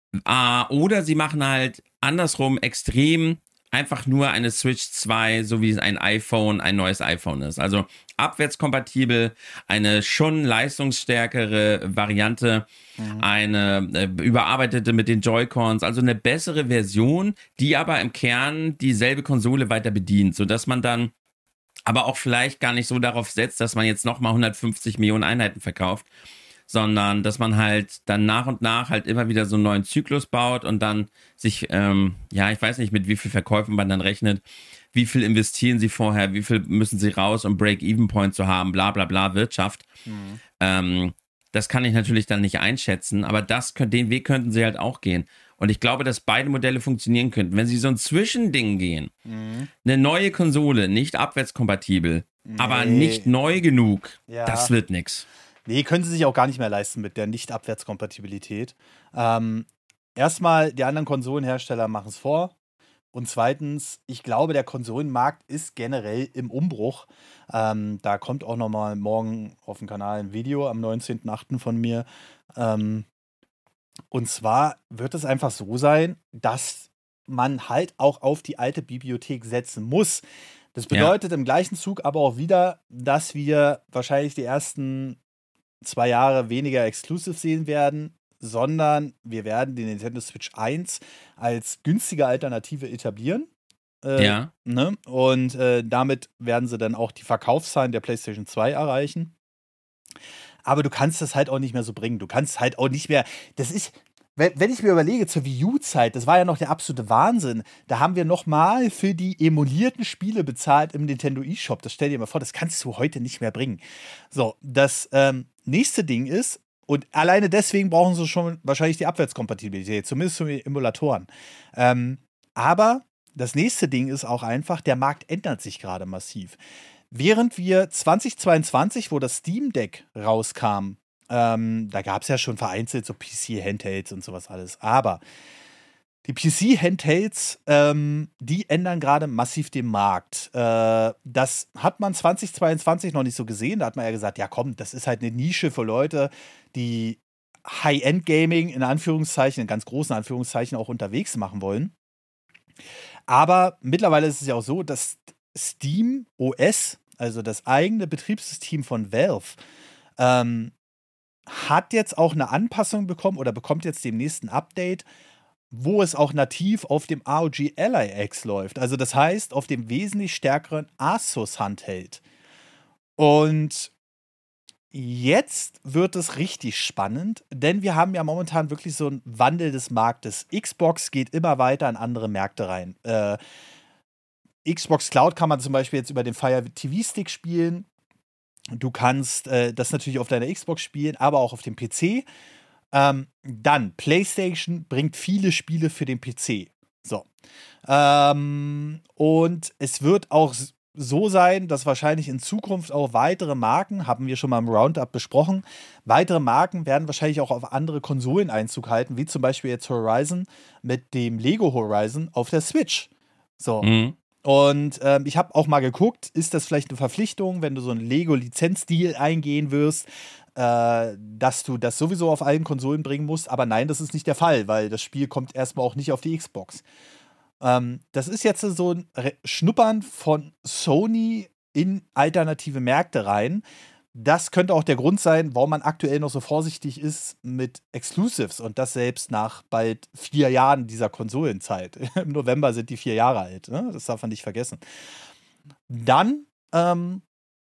Uh, oder sie machen halt andersrum extrem einfach nur eine Switch zwei, so wie ein iPhone, ein neues iPhone ist. Also abwärtskompatibel, eine schon leistungsstärkere Variante, mhm. eine äh, überarbeitete mit den Joy-Cons, also eine bessere Version, die aber im Kern dieselbe Konsole weiter bedient, sodass man dann aber auch vielleicht gar nicht so darauf setzt, dass man jetzt nochmal hundertfünfzig Millionen Einheiten verkauft, sondern dass man halt dann nach und nach halt immer wieder so einen neuen Zyklus baut und dann sich, ähm, ja, ich weiß nicht, mit wie viel Verkäufen man dann rechnet, wie viel investieren sie vorher, wie viel müssen sie raus, um Break-Even-Point zu haben, bla bla bla, Wirtschaft. Mhm. Ähm, das kann ich natürlich dann nicht einschätzen, aber das, den Weg könnten sie halt auch gehen. Und ich glaube, dass beide Modelle funktionieren könnten. Wenn sie so ein Zwischending gehen, Mhm. eine neue Konsole, nicht abwärtskompatibel, Nee. aber nicht neu genug, Ja. das wird nix. Nee, können sie sich auch gar nicht mehr leisten mit der Nicht-Abwärtskompatibilität. Ähm, erstmal, die anderen Konsolenhersteller machen es vor. Und zweitens, ich glaube, der Konsolenmarkt ist generell im Umbruch. Ähm, da kommt auch noch mal morgen auf dem Kanal ein Video am neunzehnten achten von mir. Ähm, und zwar wird es einfach so sein, dass man halt auch auf die alte Bibliothek setzen muss. Das bedeutet im gleichen Zug aber auch wieder, dass wir wahrscheinlich die ersten zwei Jahre weniger Exclusive sehen werden, sondern wir werden die Nintendo Switch eins als günstige Alternative etablieren. Äh, Ja. ne? Und äh, damit werden sie dann auch die Verkaufszahlen der PlayStation zwei erreichen. Aber du kannst das halt auch nicht mehr so bringen. Du kannst halt auch nicht mehr. Das ist. Wenn wenn ich mir überlege, zur Wii U-Zeit, das war ja noch der absolute Wahnsinn. Da haben wir nochmal für die emulierten Spiele bezahlt im Nintendo eShop. Das stell dir mal vor, das kannst du heute nicht mehr bringen. So, das ähm, nächste Ding ist, und alleine deswegen brauchen sie schon wahrscheinlich die Abwärtskompatibilität, zumindest für die Emulatoren. Ähm, aber das nächste Ding ist auch einfach, der Markt ändert sich gerade massiv. Während wir zwanzig zweiundzwanzig, wo das Steam Deck rauskam, ähm, da gab es ja schon vereinzelt so P C-Handhelds und sowas alles. Aber die P C-Handhelds, ähm, die ändern gerade massiv den Markt. Äh, das hat man zwanzig zweiundzwanzig noch nicht so gesehen. Da hat man ja gesagt, ja komm, das ist halt eine Nische für Leute, die High-End-Gaming in Anführungszeichen, in ganz großen Anführungszeichen auch unterwegs machen wollen. Aber mittlerweile ist es ja auch so, dass Steam O S, also das eigene Betriebssystem von Valve, ähm, hat jetzt auch eine Anpassung bekommen oder bekommt jetzt demnächst ein Update, wo es auch nativ auf dem R O G Ally X läuft. Also das heißt, auf dem wesentlich stärkeren Asus Handheld. Und jetzt wird es richtig spannend, denn wir haben ja momentan wirklich so einen Wandel des Marktes. Xbox geht immer weiter in andere Märkte rein. Äh, Xbox Cloud kann man zum Beispiel jetzt über den Fire T V-Stick spielen. Du kannst äh, das natürlich auf deiner Xbox spielen, aber auch auf dem P C. Ähm, dann, PlayStation bringt viele Spiele für den P C. So. Ähm, und es wird auch so sein, dass wahrscheinlich in Zukunft auch weitere Marken, haben wir schon mal im Roundup besprochen, weitere Marken werden wahrscheinlich auch auf andere Konsolen Einzug halten, wie zum Beispiel jetzt Horizon mit dem Lego Horizon auf der Switch. So. Mhm. Und ähm, ich habe auch mal geguckt, ist das vielleicht eine Verpflichtung, wenn du so einen Lego-Lizenzdeal eingehen wirst, äh, dass du das sowieso auf allen Konsolen bringen musst. Aber nein, das ist nicht der Fall, weil das Spiel kommt erstmal auch nicht auf die Xbox. Ähm, das ist jetzt so ein Re- Schnuppern von Sony in alternative Märkte rein. Das könnte auch der Grund sein, warum man aktuell noch so vorsichtig ist mit Exclusives und das selbst nach bald vier Jahren dieser Konsolenzeit. Im November sind die vier Jahre alt, ne? Das darf man nicht vergessen. Dann, ähm,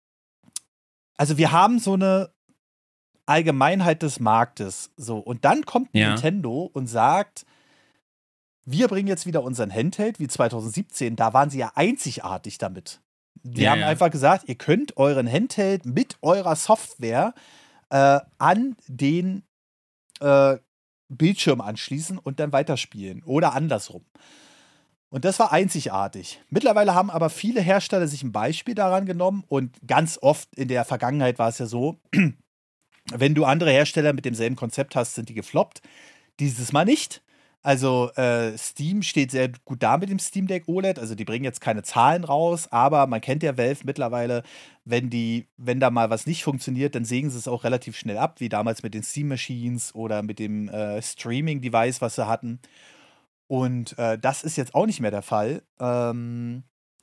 also wir haben so eine Allgemeinheit des Marktes, so, und dann kommt Ja. Nintendo und sagt, wir bringen jetzt wieder unseren Handheld, wie zwanzig siebzehn, da waren sie ja einzigartig damit. Die Ja, haben ja. einfach gesagt, ihr könnt euren Handheld mit eurer Software äh, an den äh, Bildschirm anschließen und dann weiterspielen. Oder andersrum. Und das war einzigartig. Mittlerweile haben aber viele Hersteller sich ein Beispiel daran genommen und ganz oft in der Vergangenheit war es ja so, wenn du andere Hersteller mit demselben Konzept hast, sind die gefloppt. Dieses Mal nicht. Also äh, Steam steht sehr gut da mit dem Steam Deck O L E D. Also die bringen jetzt keine Zahlen raus, aber man kennt ja Valve mittlerweile, wenn die, wenn da mal was nicht funktioniert, dann sägen sie es auch relativ schnell ab, wie damals mit den Steam Machines oder mit dem äh, Streaming-Device, was sie hatten. Und äh, das ist jetzt auch nicht mehr der Fall. Ähm,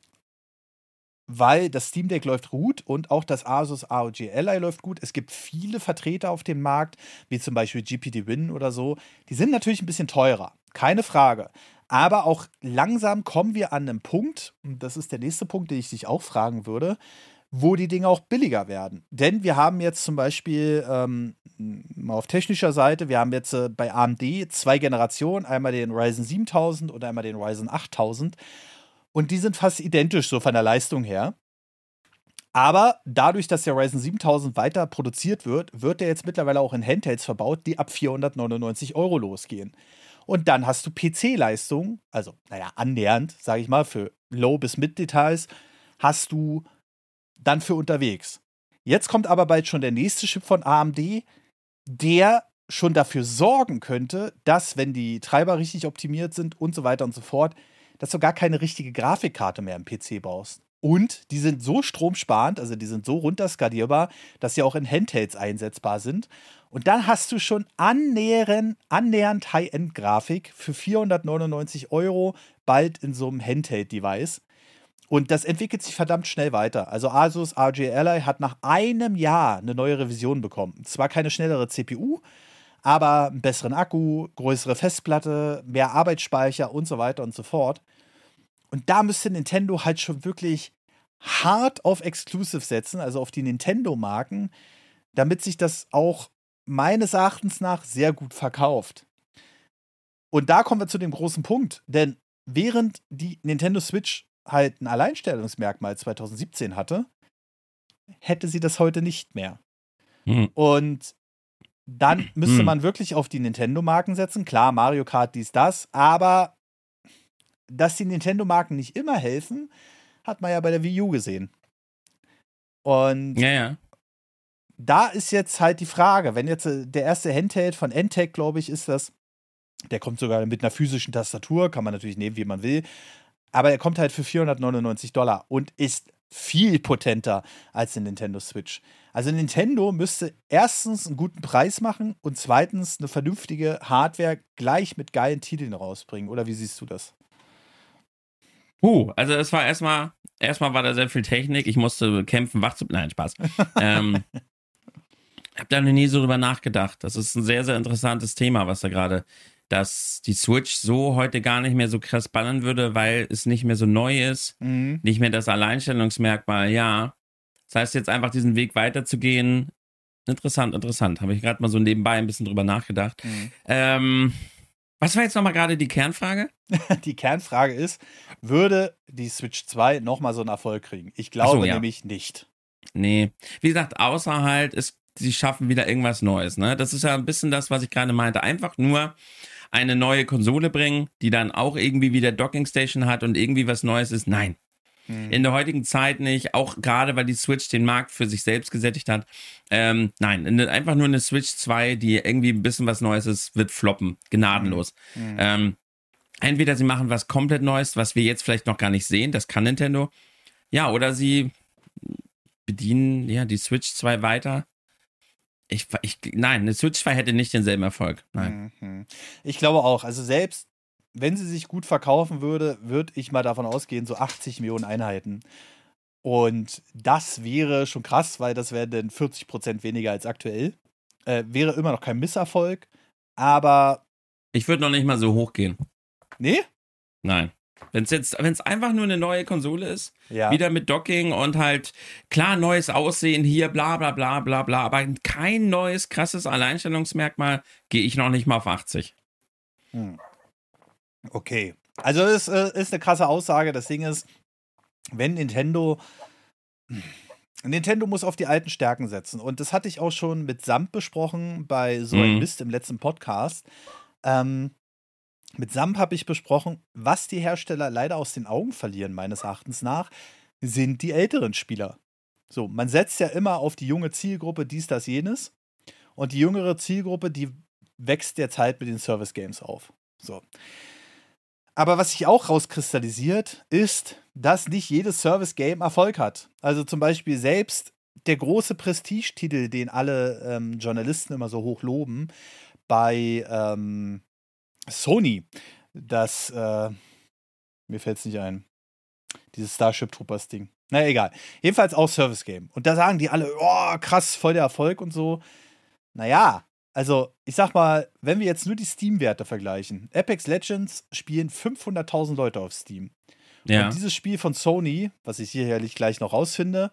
weil das Steam Deck läuft gut und auch das Asus R O G Ally läuft gut. Es gibt viele Vertreter auf dem Markt, wie zum Beispiel G P D Win oder so. Die sind natürlich ein bisschen teurer, keine Frage. Aber auch langsam kommen wir an einen Punkt, und das ist der nächste Punkt, den ich dich auch fragen würde. wo die Dinge auch billiger werden. Denn wir haben jetzt zum Beispiel ähm, mal auf technischer Seite, wir haben jetzt äh, bei A M D zwei Generationen, einmal den Ryzen siebentausend und einmal den Ryzen achttausend. Und die sind fast identisch so von der Leistung her. Aber dadurch, dass der Ryzen siebentausend weiter produziert wird, wird der jetzt mittlerweile auch in Handhelds verbaut, die ab vierhundertneunundneunzig Euro losgehen. Und dann hast du P C-Leistung, also, naja, annähernd, sage ich mal, für Low- bis Mid-Details, hast du dann für unterwegs. Jetzt kommt aber bald schon der nächste Chip von A M D, der schon dafür sorgen könnte, dass, wenn die Treiber richtig optimiert sind und so weiter und so fort, dass du gar keine richtige Grafikkarte mehr im P C brauchst. Und die sind so stromsparend, also die sind so runterskalierbar, dass sie auch in Handhelds einsetzbar sind. Und dann hast du schon annähernd, annähernd High-End-Grafik für vierhundertneunundneunzig Euro bald in so einem Handheld-Device. Und das entwickelt sich verdammt schnell weiter. Also Asus R G Ally hat nach einem Jahr eine neue Revision bekommen. Zwar keine schnellere C P U, aber einen besseren Akku, größere Festplatte, mehr Arbeitsspeicher und so weiter und so fort. Und da müsste Nintendo halt schon wirklich hart auf Exclusive setzen, also auf die Nintendo-Marken, damit sich das auch meines Erachtens nach sehr gut verkauft. Und da kommen wir zu dem großen Punkt, denn während die Nintendo Switch halt ein Alleinstellungsmerkmal zwanzig siebzehn hatte, hätte sie das heute nicht mehr. Hm. Und dann müsste hm. man wirklich auf die Nintendo-Marken setzen. Klar, Mario Kart, dies, das, aber dass die Nintendo-Marken nicht immer helfen, hat man ja bei der Wii U gesehen. Und ja, ja. da ist jetzt halt die Frage, wenn jetzt äh, der erste Handheld von N T E C, glaube ich, ist das, der kommt sogar mit einer physischen Tastatur, kann man natürlich nehmen, wie man will, aber der kommt halt für vierhundertneunundneunzig Dollar und ist viel potenter als die Nintendo Switch. Also Nintendo müsste erstens einen guten Preis machen und zweitens eine vernünftige Hardware gleich mit geilen Titeln rausbringen. Oder wie siehst du das? Uh, also es war erstmal, erstmal war da sehr viel Technik. Ich musste kämpfen, wach zu. Nein, Spaß. ähm, hab da noch nie so drüber nachgedacht. Das ist ein sehr, sehr interessantes Thema, was da gerade, dass die Switch so heute gar nicht mehr so krass ballern würde, weil es nicht mehr so neu ist, Mhm. nicht mehr das Alleinstellungsmerkmal, ja. Das heißt, jetzt einfach diesen Weg weiterzugehen, interessant, interessant. Habe ich gerade mal so nebenbei ein bisschen drüber nachgedacht. Mhm. Ähm, was war jetzt nochmal gerade die Kernfrage? Die Kernfrage ist, würde die Switch zwei nochmal so einen Erfolg kriegen? Ich glaube Ach so, ja. nämlich nicht. Nee. Wie gesagt, außer halt, es, sie schaffen wieder irgendwas Neues. Ne? Das ist ja ein bisschen das, was ich gerade meinte. Einfach nur eine neue Konsole bringen, die dann auch irgendwie wieder Dockingstation hat und irgendwie was Neues ist. Nein. Hm. In der heutigen Zeit nicht, auch gerade weil die Switch den Markt für sich selbst gesättigt hat. Ähm, nein, einfach nur eine Switch zwei, die irgendwie ein bisschen was Neues ist, wird floppen. Gnadenlos. Hm. Ähm, entweder sie machen was komplett Neues, was wir jetzt vielleicht noch gar nicht sehen, das kann Nintendo. Ja, oder sie bedienen ja die Switch zwei weiter. Ich, ich, nein, eine Switch zwei hätte nicht denselben Erfolg. Nein. Mhm. Ich glaube auch. Also selbst wenn sie sich gut verkaufen würde, würde ich mal davon ausgehen, so achtzig Millionen Einheiten. Und das wäre schon krass, weil das wären dann vierzig Prozent weniger als aktuell. Äh, wäre immer noch kein Misserfolg, aber Ich würde noch nicht mal so hoch gehen. nee? Nein. Wenn es jetzt, wenn es einfach nur eine neue Konsole ist, Ja. wieder mit Docking und halt klar neues Aussehen hier, bla bla bla bla bla, aber kein neues krasses Alleinstellungsmerkmal, gehe ich noch nicht mal auf achtzig. Hm. Okay. Also es äh, ist eine krasse Aussage. Das Ding ist, wenn Nintendo Nintendo muss auf die alten Stärken setzen. Und das hatte ich auch schon mit Samp besprochen bei So ein Mhm. Mist im letzten Podcast. Ähm, mit Samp habe ich besprochen, was die Hersteller leider aus den Augen verlieren, meines Erachtens nach, sind die älteren Spieler. So, man setzt ja immer auf die junge Zielgruppe, dies, das, jenes. Und die jüngere Zielgruppe, die wächst derzeit mit den Service Games auf. So. Aber was sich auch rauskristallisiert, ist, dass nicht jedes Service-Game Erfolg hat. Also zum Beispiel selbst der große Prestigetitel, den alle ähm, Journalisten immer so hoch loben, bei ähm, Sony, das, äh, mir fällt es nicht ein, dieses Starship Troopers Ding. Na egal. Jedenfalls auch Service-Game. Und da sagen die alle, oh, krass, voll der Erfolg und so. Naja, also, ich sag mal, wenn wir jetzt nur die Steam-Werte vergleichen, Apex Legends spielen fünfhunderttausend Leute auf Steam. Ja. Und dieses Spiel von Sony, was ich sicherlich gleich noch rausfinde,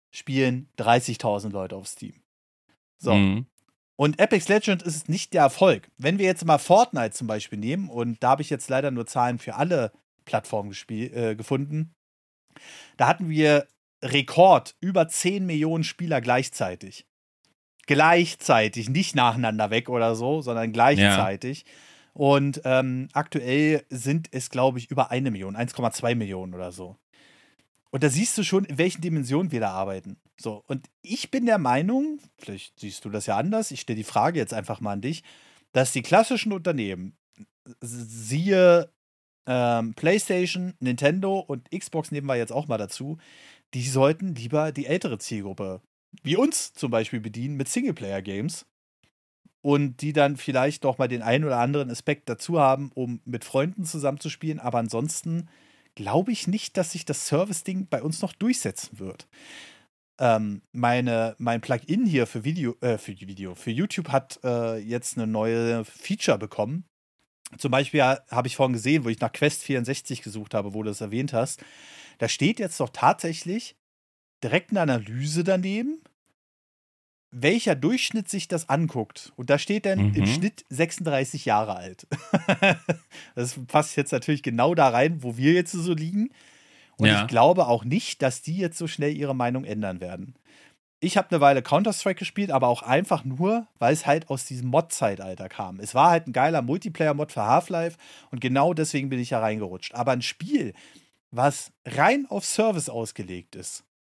spielen dreißigtausend Leute auf Steam. So. Mhm. Und Apex Legends ist nicht der Erfolg. Wenn wir jetzt mal Fortnite zum Beispiel nehmen, und da habe ich jetzt leider nur Zahlen für alle Plattformen gespiel- äh, gefunden, da hatten wir Rekord über zehn Millionen Spieler gleichzeitig. Gleichzeitig, nicht nacheinander weg oder so, sondern gleichzeitig. Ja. Und ähm, aktuell sind es, glaube ich, über eine Million, eins Komma zwei Millionen oder so. Und da siehst du schon, in welchen Dimensionen wir da arbeiten. So, und ich bin der Meinung, vielleicht siehst du das ja anders, ich stelle die Frage jetzt einfach mal an dich, dass die klassischen Unternehmen, siehe ähm, PlayStation, Nintendo und Xbox nehmen wir jetzt auch mal dazu, die sollten lieber die ältere Zielgruppe, wie uns zum Beispiel, bedienen mit Singleplayer-Games und die dann vielleicht doch mal den einen oder anderen Aspekt dazu haben, um mit Freunden zusammenzuspielen, aber ansonsten glaube ich nicht, dass sich das Service-Ding bei uns noch durchsetzen wird. Ähm, meine, mein Plugin hier für Video, äh, für Video, für YouTube hat äh, jetzt eine neue Feature bekommen. Zum Beispiel habe ich vorhin gesehen, wo ich nach Quest vierundsechzig gesucht habe, wo du es erwähnt hast. Da steht jetzt doch tatsächlich direkt eine Analyse daneben, welcher Durchschnitt sich das anguckt. Und da steht dann Mhm. im Schnitt sechsunddreißig Jahre alt. Das passt jetzt natürlich genau da rein, wo wir jetzt so liegen. Und Ja. ich glaube auch nicht, dass die jetzt so schnell ihre Meinung ändern werden. Ich habe eine Weile Counter-Strike gespielt, aber auch einfach nur, weil es halt aus diesem Mod-Zeitalter kam. Es war halt ein geiler Multiplayer-Mod für Half-Life und genau deswegen bin ich da reingerutscht. Aber ein Spiel, was rein auf Service ausgelegt ist,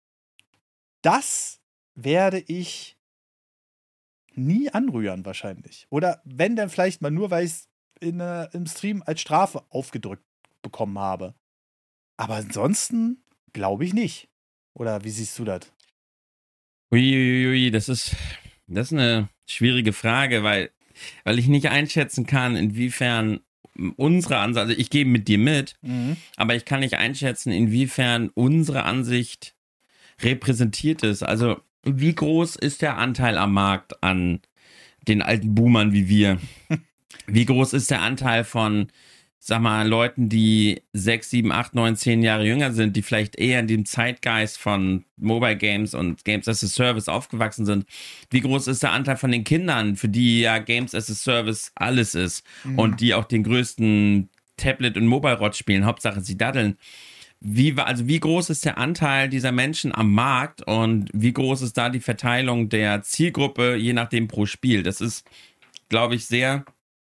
das werde ich nie anrühren wahrscheinlich. Oder wenn, dann vielleicht mal nur, weil ich es äh, im Stream als Strafe aufgedrückt bekommen habe. Aber ansonsten glaube ich nicht. Oder wie siehst du das? Uiuiui, das ist, das ist eine schwierige Frage, weil, weil ich nicht einschätzen kann, inwiefern unsere Ansicht, also ich gehe mit dir mit, Mhm. aber ich kann nicht einschätzen, inwiefern unsere Ansicht repräsentiert ist. Also wie groß ist der Anteil am Markt an den alten Boomern wie wir? Wie groß ist der Anteil von, sag mal, Leuten, die sechs, sieben, acht, neun, zehn Jahre jünger sind, die vielleicht eher in dem Zeitgeist von Mobile Games und Games as a Service aufgewachsen sind? Wie groß ist der Anteil von den Kindern, für die ja Games as a Service alles ist Mhm. und die auch den größten Tablet- und Mobile-Rot spielen? Hauptsache, sie daddeln. Wie, also wie groß ist der Anteil dieser Menschen am Markt und wie groß ist da die Verteilung der Zielgruppe, je nachdem pro Spiel? Das ist, glaube ich, sehr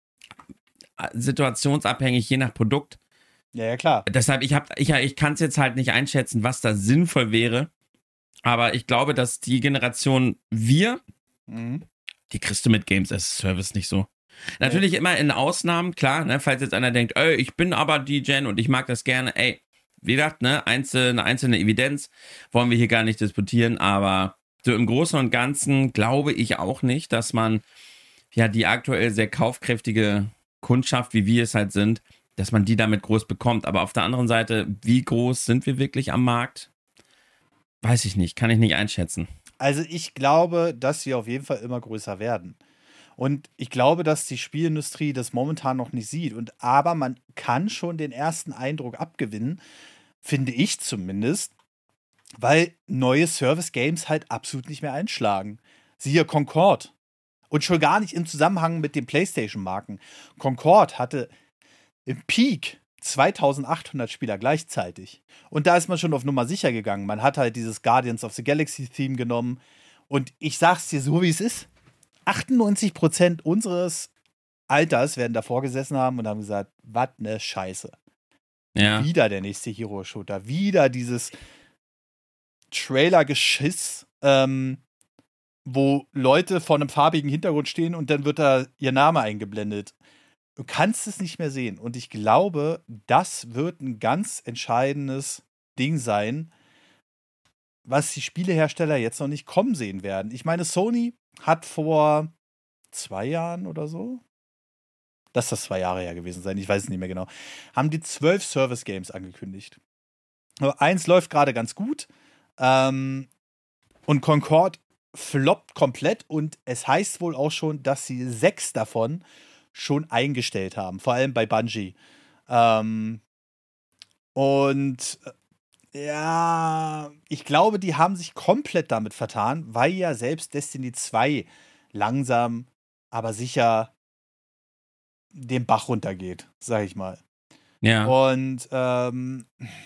situationsabhängig, je nach Produkt. Ja, ja, klar. Deshalb, ich, hab, ich, ich kann es jetzt halt nicht einschätzen, was da sinnvoll wäre. Aber ich glaube, dass die Generation wir, Mhm. die kriegst du mit Games as a Service nicht so. Natürlich immer in Ausnahmen, klar, ne, falls jetzt einer denkt, ey, ich bin aber die Gen und ich mag das gerne, ey, wie gesagt, ne, einzelne, eine einzelne Evidenz wollen wir hier gar nicht disputieren, aber so im Großen und Ganzen glaube ich auch nicht, dass man ja die aktuell sehr kaufkräftige Kundschaft, wie wir es halt sind, dass man die damit groß bekommt. Aber auf der anderen Seite, wie groß sind wir wirklich am Markt? Weiß ich nicht, kann ich nicht einschätzen. Also ich glaube, dass sie auf jeden Fall immer größer werden. Und ich glaube, dass die Spielindustrie das momentan noch nicht sieht. Und aber man kann schon den ersten Eindruck abgewinnen, finde ich zumindest, weil neue Service-Games halt absolut nicht mehr einschlagen. Siehe Concord. Und schon gar nicht im Zusammenhang mit den PlayStation-Marken. Concord hatte im Peak zweitausendachthundert Spieler gleichzeitig. Und da ist man schon auf Nummer sicher gegangen. Man hat halt dieses Guardians of the Galaxy-Theme genommen. Und ich sag's dir so, wie es ist. achtundneunzig Prozent unseres Alters werden davor gesessen haben und haben gesagt, was ne Scheiße. Ja. Wieder der nächste Hero-Shooter. Wieder dieses Trailer-Geschiss, ähm, wo Leute vor einem farbigen Hintergrund stehen und dann wird da ihr Name eingeblendet. Du kannst es nicht mehr sehen. Und ich glaube, das wird ein ganz entscheidendes Ding sein, was die Spielehersteller jetzt noch nicht kommen sehen werden. Ich meine, Sony hat vor zwei Jahren oder so, lass das zwei Jahre her gewesen sein, ich weiß es nicht mehr genau, haben die zwölf Service-Games angekündigt. Aber eins läuft gerade ganz gut. Ähm, und Concord floppt komplett und es heißt wohl auch schon, dass sie sechs davon schon eingestellt haben, vor allem bei Bungie. Ähm, und Ja, ich glaube, die haben sich komplett damit vertan, weil ja selbst Destiny zwei langsam, aber sicher den Bach runtergeht, sag ich mal. Ja. Und ähm,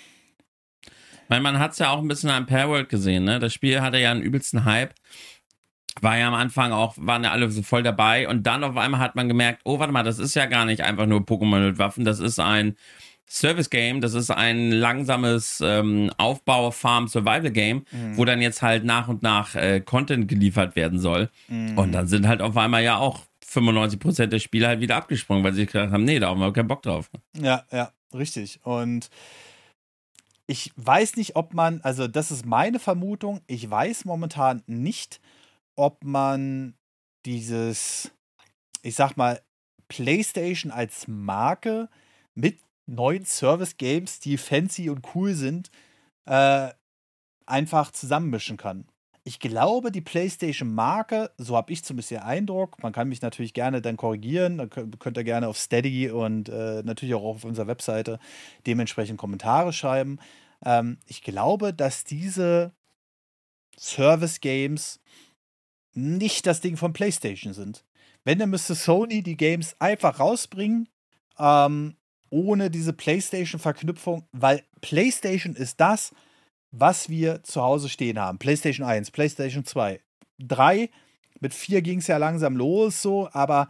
Weil man hat es ja auch ein bisschen an Palworld gesehen, ne? Das Spiel hatte ja einen übelsten Hype. War ja am Anfang auch, waren ja alle so voll dabei. Und dann auf einmal hat man gemerkt, oh, warte mal, das ist ja gar nicht einfach nur Pokémon mit Waffen. Das ist ein Service-Game, das ist ein langsames ähm, Aufbau-Farm-Survival-Game, Mhm. wo dann jetzt halt nach und nach äh, Content geliefert werden soll. Mhm. Und dann sind halt auf einmal ja auch fünfundneunzig Prozent der Spieler halt wieder abgesprungen, weil sie gedacht haben, nee, da haben wir keinen Bock drauf. Ja, ja, richtig. Und ich weiß nicht, ob man, also das ist meine Vermutung, ich weiß momentan nicht, ob man dieses, ich sag mal, PlayStation als Marke mit neuen Service-Games, die fancy und cool sind, äh, einfach zusammenmischen kann. Ich glaube, die PlayStation-Marke, so habe ich zumindest den Eindruck, man kann mich natürlich gerne dann korrigieren, dann könnt, könnt ihr gerne auf Steady und äh, natürlich auch auf unserer Webseite dementsprechend Kommentare schreiben. Ähm, ich glaube, dass diese Service-Games nicht das Ding von PlayStation sind. Wenn, dann müsste Sony die Games einfach rausbringen, ähm, ohne diese PlayStation-Verknüpfung, weil PlayStation ist das, was wir zu Hause stehen haben. PlayStation eins, PlayStation zwei, drei, mit vier ging es ja langsam los, so, aber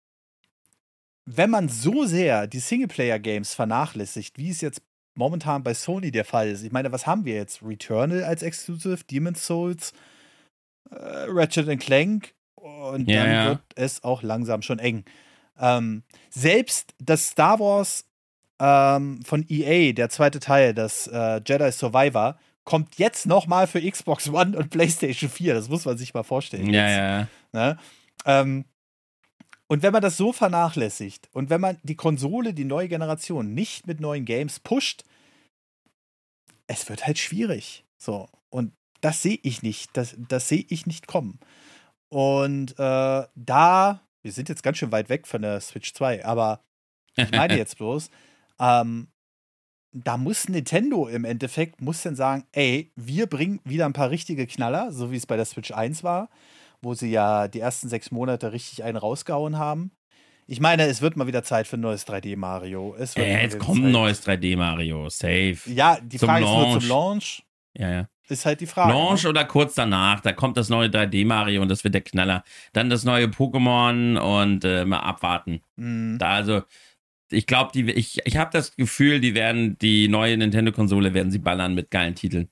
wenn man so sehr die Singleplayer-Games vernachlässigt, wie es jetzt momentan bei Sony der Fall ist, ich meine, was haben wir jetzt? Returnal als Exclusive, Demon's Souls, äh, Ratchet and Clank und Ja, dann ja. wird es auch langsam schon eng. Ähm, selbst das Star Wars ähm, von E A, der zweite Teil, das äh, Jedi Survivor, kommt jetzt noch mal für Xbox One und PlayStation vier. Das muss man sich mal vorstellen. Ja, jetzt, ja, ja. ne? ähm, und wenn man das so vernachlässigt und wenn man die Konsole, die neue Generation, nicht mit neuen Games pusht, es wird halt schwierig. So. Und das sehe ich nicht. Das, das sehe ich nicht kommen. Und äh, da, wir sind jetzt ganz schön weit weg von der Switch zwei, aber ich meine jetzt bloß, ähm, da muss Nintendo im Endeffekt, muss dann sagen, ey, wir bringen wieder ein paar richtige Knaller, so wie es bei der Switch eins war, wo sie ja die ersten sechs Monate richtig einen rausgehauen haben. Ich meine, es wird mal wieder Zeit für ein neues drei D Mario. Es wird Äh, mal jetzt wieder kommt ein Zeit- neues drei D Mario, safe. Ja, die Zum Frage ist nur Launch. zum Launch. Ja, ja. Ist halt die Frage. Launch ne? oder kurz danach, da kommt das neue drei D Mario und das wird der Knaller. Dann das neue Pokémon und äh, mal abwarten. Mhm. Da also, ich glaube, die, ich, ich habe das Gefühl, die werden die neue Nintendo-Konsole werden sie ballern mit geilen Titeln.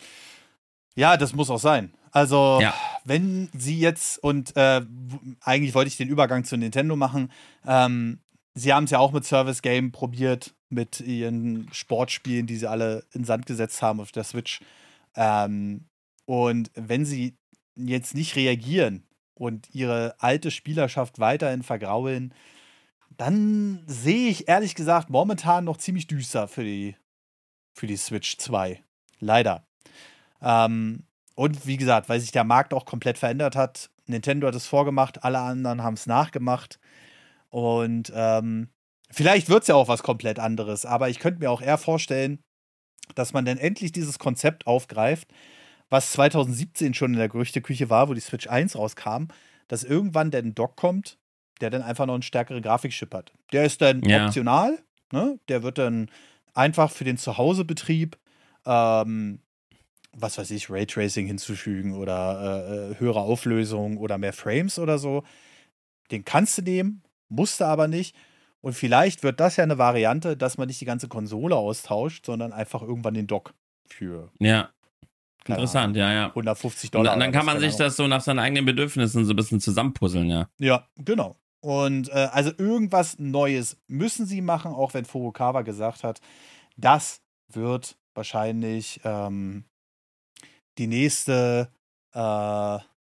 Ja, das muss auch sein. Also, Ja. wenn sie jetzt, und äh, w- eigentlich wollte ich den Übergang zu Nintendo machen, ähm, sie haben es ja auch mit Service Game probiert, mit ihren Sportspielen, die sie alle in Sand gesetzt haben auf der Switch. Ähm, und wenn sie jetzt nicht reagieren und ihre alte Spielerschaft weiterhin vergraulen, dann sehe ich ehrlich gesagt momentan noch ziemlich düster für die, für die Switch zwei. Leider. Ähm, und wie gesagt, weil sich der Markt auch komplett verändert hat. Nintendo hat es vorgemacht, alle anderen haben es nachgemacht. Und ähm, vielleicht wird es ja auch was komplett anderes. Aber ich könnte mir auch eher vorstellen, dass man dann endlich dieses Konzept aufgreift, was zwanzig siebzehn schon in der Gerüchteküche war, wo die Switch eins rauskam, dass irgendwann der ein Dock kommt, der dann einfach noch einen stärkeren Grafikchip hat. Der ist dann Ja. optional, ne? Der wird dann einfach für den Zuhausebetrieb ähm, was weiß ich, Raytracing hinzufügen oder äh, höhere Auflösung oder mehr Frames oder so. Den kannst du nehmen, musst du aber nicht. Und vielleicht wird das ja eine Variante, dass man nicht die ganze Konsole austauscht, sondern einfach irgendwann den Dock für Ja. keine Interessant, ja, ja. hundertfünfzig Und Dollar. dann, dann oder kann was, man keine sich Ahnung. das so nach seinen eigenen Bedürfnissen so ein bisschen zusammenpuzzeln, ja. Ja, genau. Und äh, also irgendwas Neues müssen sie machen, auch wenn Furukawa gesagt hat, das wird wahrscheinlich ähm, die nächste äh,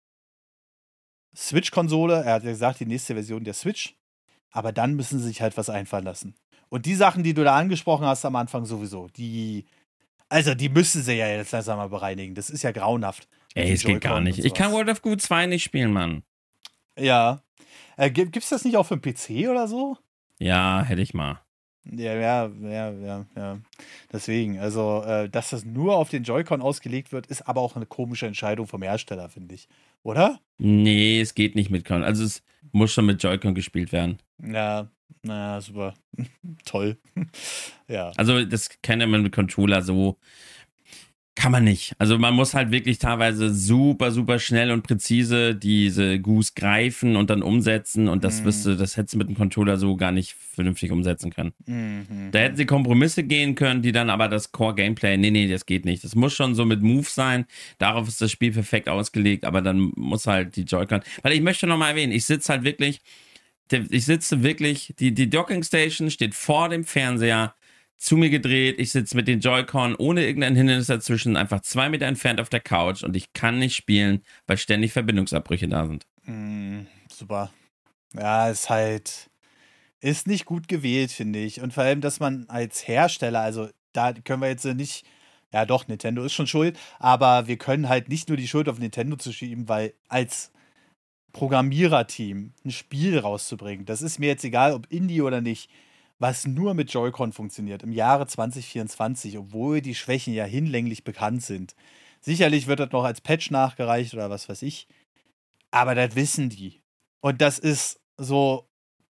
Switch-Konsole. Er hat ja gesagt, die nächste Version der Switch. Aber dann müssen sie sich halt was einfallen lassen. Und die Sachen, die du da angesprochen hast am Anfang sowieso, die, also die müssen sie ja jetzt langsam mal bereinigen. Das ist ja grauenhaft. mit Ey, den es geht gar Joy-Con nicht. und Ich kann sowas. World of Goo zwei nicht spielen, Mann. Ja. Äh, gibt, gibt's das nicht auch für den P C oder so? Ja, hätte ich mal. Ja, ja, ja, ja, ja. Deswegen, also, äh, dass das nur auf den Joy-Con ausgelegt wird, ist aber auch eine komische Entscheidung vom Hersteller, finde ich. Oder? Nee, es geht nicht mit Con. Also es muss schon mit Joy-Con gespielt werden. Ja, na, super. Toll. Ja. Also das kann man mit Controller so. Kann man nicht. Also man muss halt wirklich teilweise super, super schnell und präzise diese Goose greifen und dann umsetzen und das Mhm. wirst du, das hättest du mit dem Controller so gar nicht vernünftig umsetzen können. Mhm. Da hätten sie Kompromisse gehen können, die dann aber das Core-Gameplay, nee, nee, das geht nicht. Das muss schon so mit Move sein. Darauf ist das Spiel perfekt ausgelegt, aber dann muss halt die Joy-Con. Weil ich möchte noch mal erwähnen, ich sitze halt wirklich, ich sitze wirklich, die, die Docking Station steht vor dem Fernseher, zu mir gedreht, ich sitze mit den Joy-Con ohne irgendein Hindernis dazwischen, einfach zwei Meter entfernt auf der Couch und ich kann nicht spielen, weil ständig Verbindungsabbrüche da sind. Mhm. Super. Ja, ist halt, ist nicht gut gewählt, finde ich. Und vor allem, dass man als Hersteller, also da können wir jetzt nicht, ja doch, Nintendo ist schon schuld, aber wir können halt nicht nur die Schuld auf Nintendo zu schieben, weil als Programmiererteam ein Spiel rauszubringen, das ist mir jetzt egal, ob Indie oder nicht, was nur mit Joy-Con funktioniert im Jahre zwanzig vierundzwanzig, obwohl die Schwächen ja hinlänglich bekannt sind. Sicherlich wird das noch als Patch nachgereicht oder was weiß ich, aber das wissen die. Und das ist so,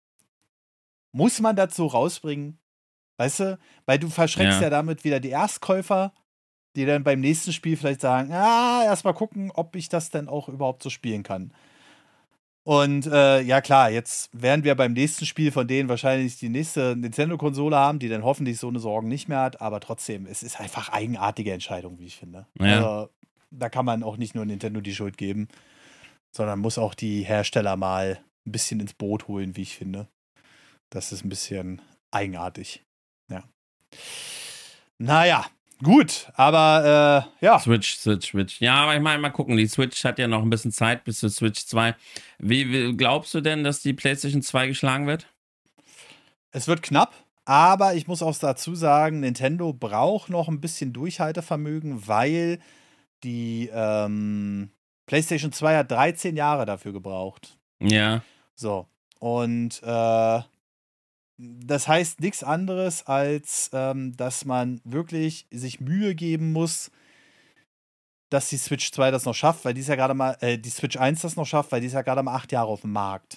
muss man das so rausbringen? Weißt du? Weil du verschreckst ja, Ja. damit wieder die Erstkäufer, die dann beim nächsten Spiel vielleicht sagen, ah, erstmal gucken, ob ich das denn auch überhaupt so spielen kann. Und äh, ja klar, jetzt werden wir beim nächsten Spiel von denen wahrscheinlich die nächste Nintendo-Konsole haben, die dann hoffentlich so eine Sorgen nicht mehr hat, aber trotzdem, es ist einfach eigenartige Entscheidung, wie ich finde. Ja. Also, da kann man auch nicht nur Nintendo die Schuld geben, sondern muss auch die Hersteller mal ein bisschen ins Boot holen, wie ich finde. Das ist ein bisschen eigenartig. Ja. Naja, gut, aber äh, ja. Switch, Switch, Switch. Ja, aber ich meine, mal gucken, die Switch hat ja noch ein bisschen Zeit bis zur Switch zwei. Wie, wie glaubst du denn, dass die PlayStation zwei geschlagen wird? Es wird knapp, aber ich muss auch dazu sagen, Nintendo braucht noch ein bisschen Durchhaltevermögen, weil die ähm, PlayStation zwei hat dreizehn Jahre dafür gebraucht. Ja. So, und äh, das heißt nichts anderes, als ähm, dass man wirklich sich Mühe geben muss, dass die Switch zwei das noch schafft, weil die ist ja gerade mal, äh, die Switch eins das noch schafft, weil die ist ja gerade mal acht Jahre auf dem Markt.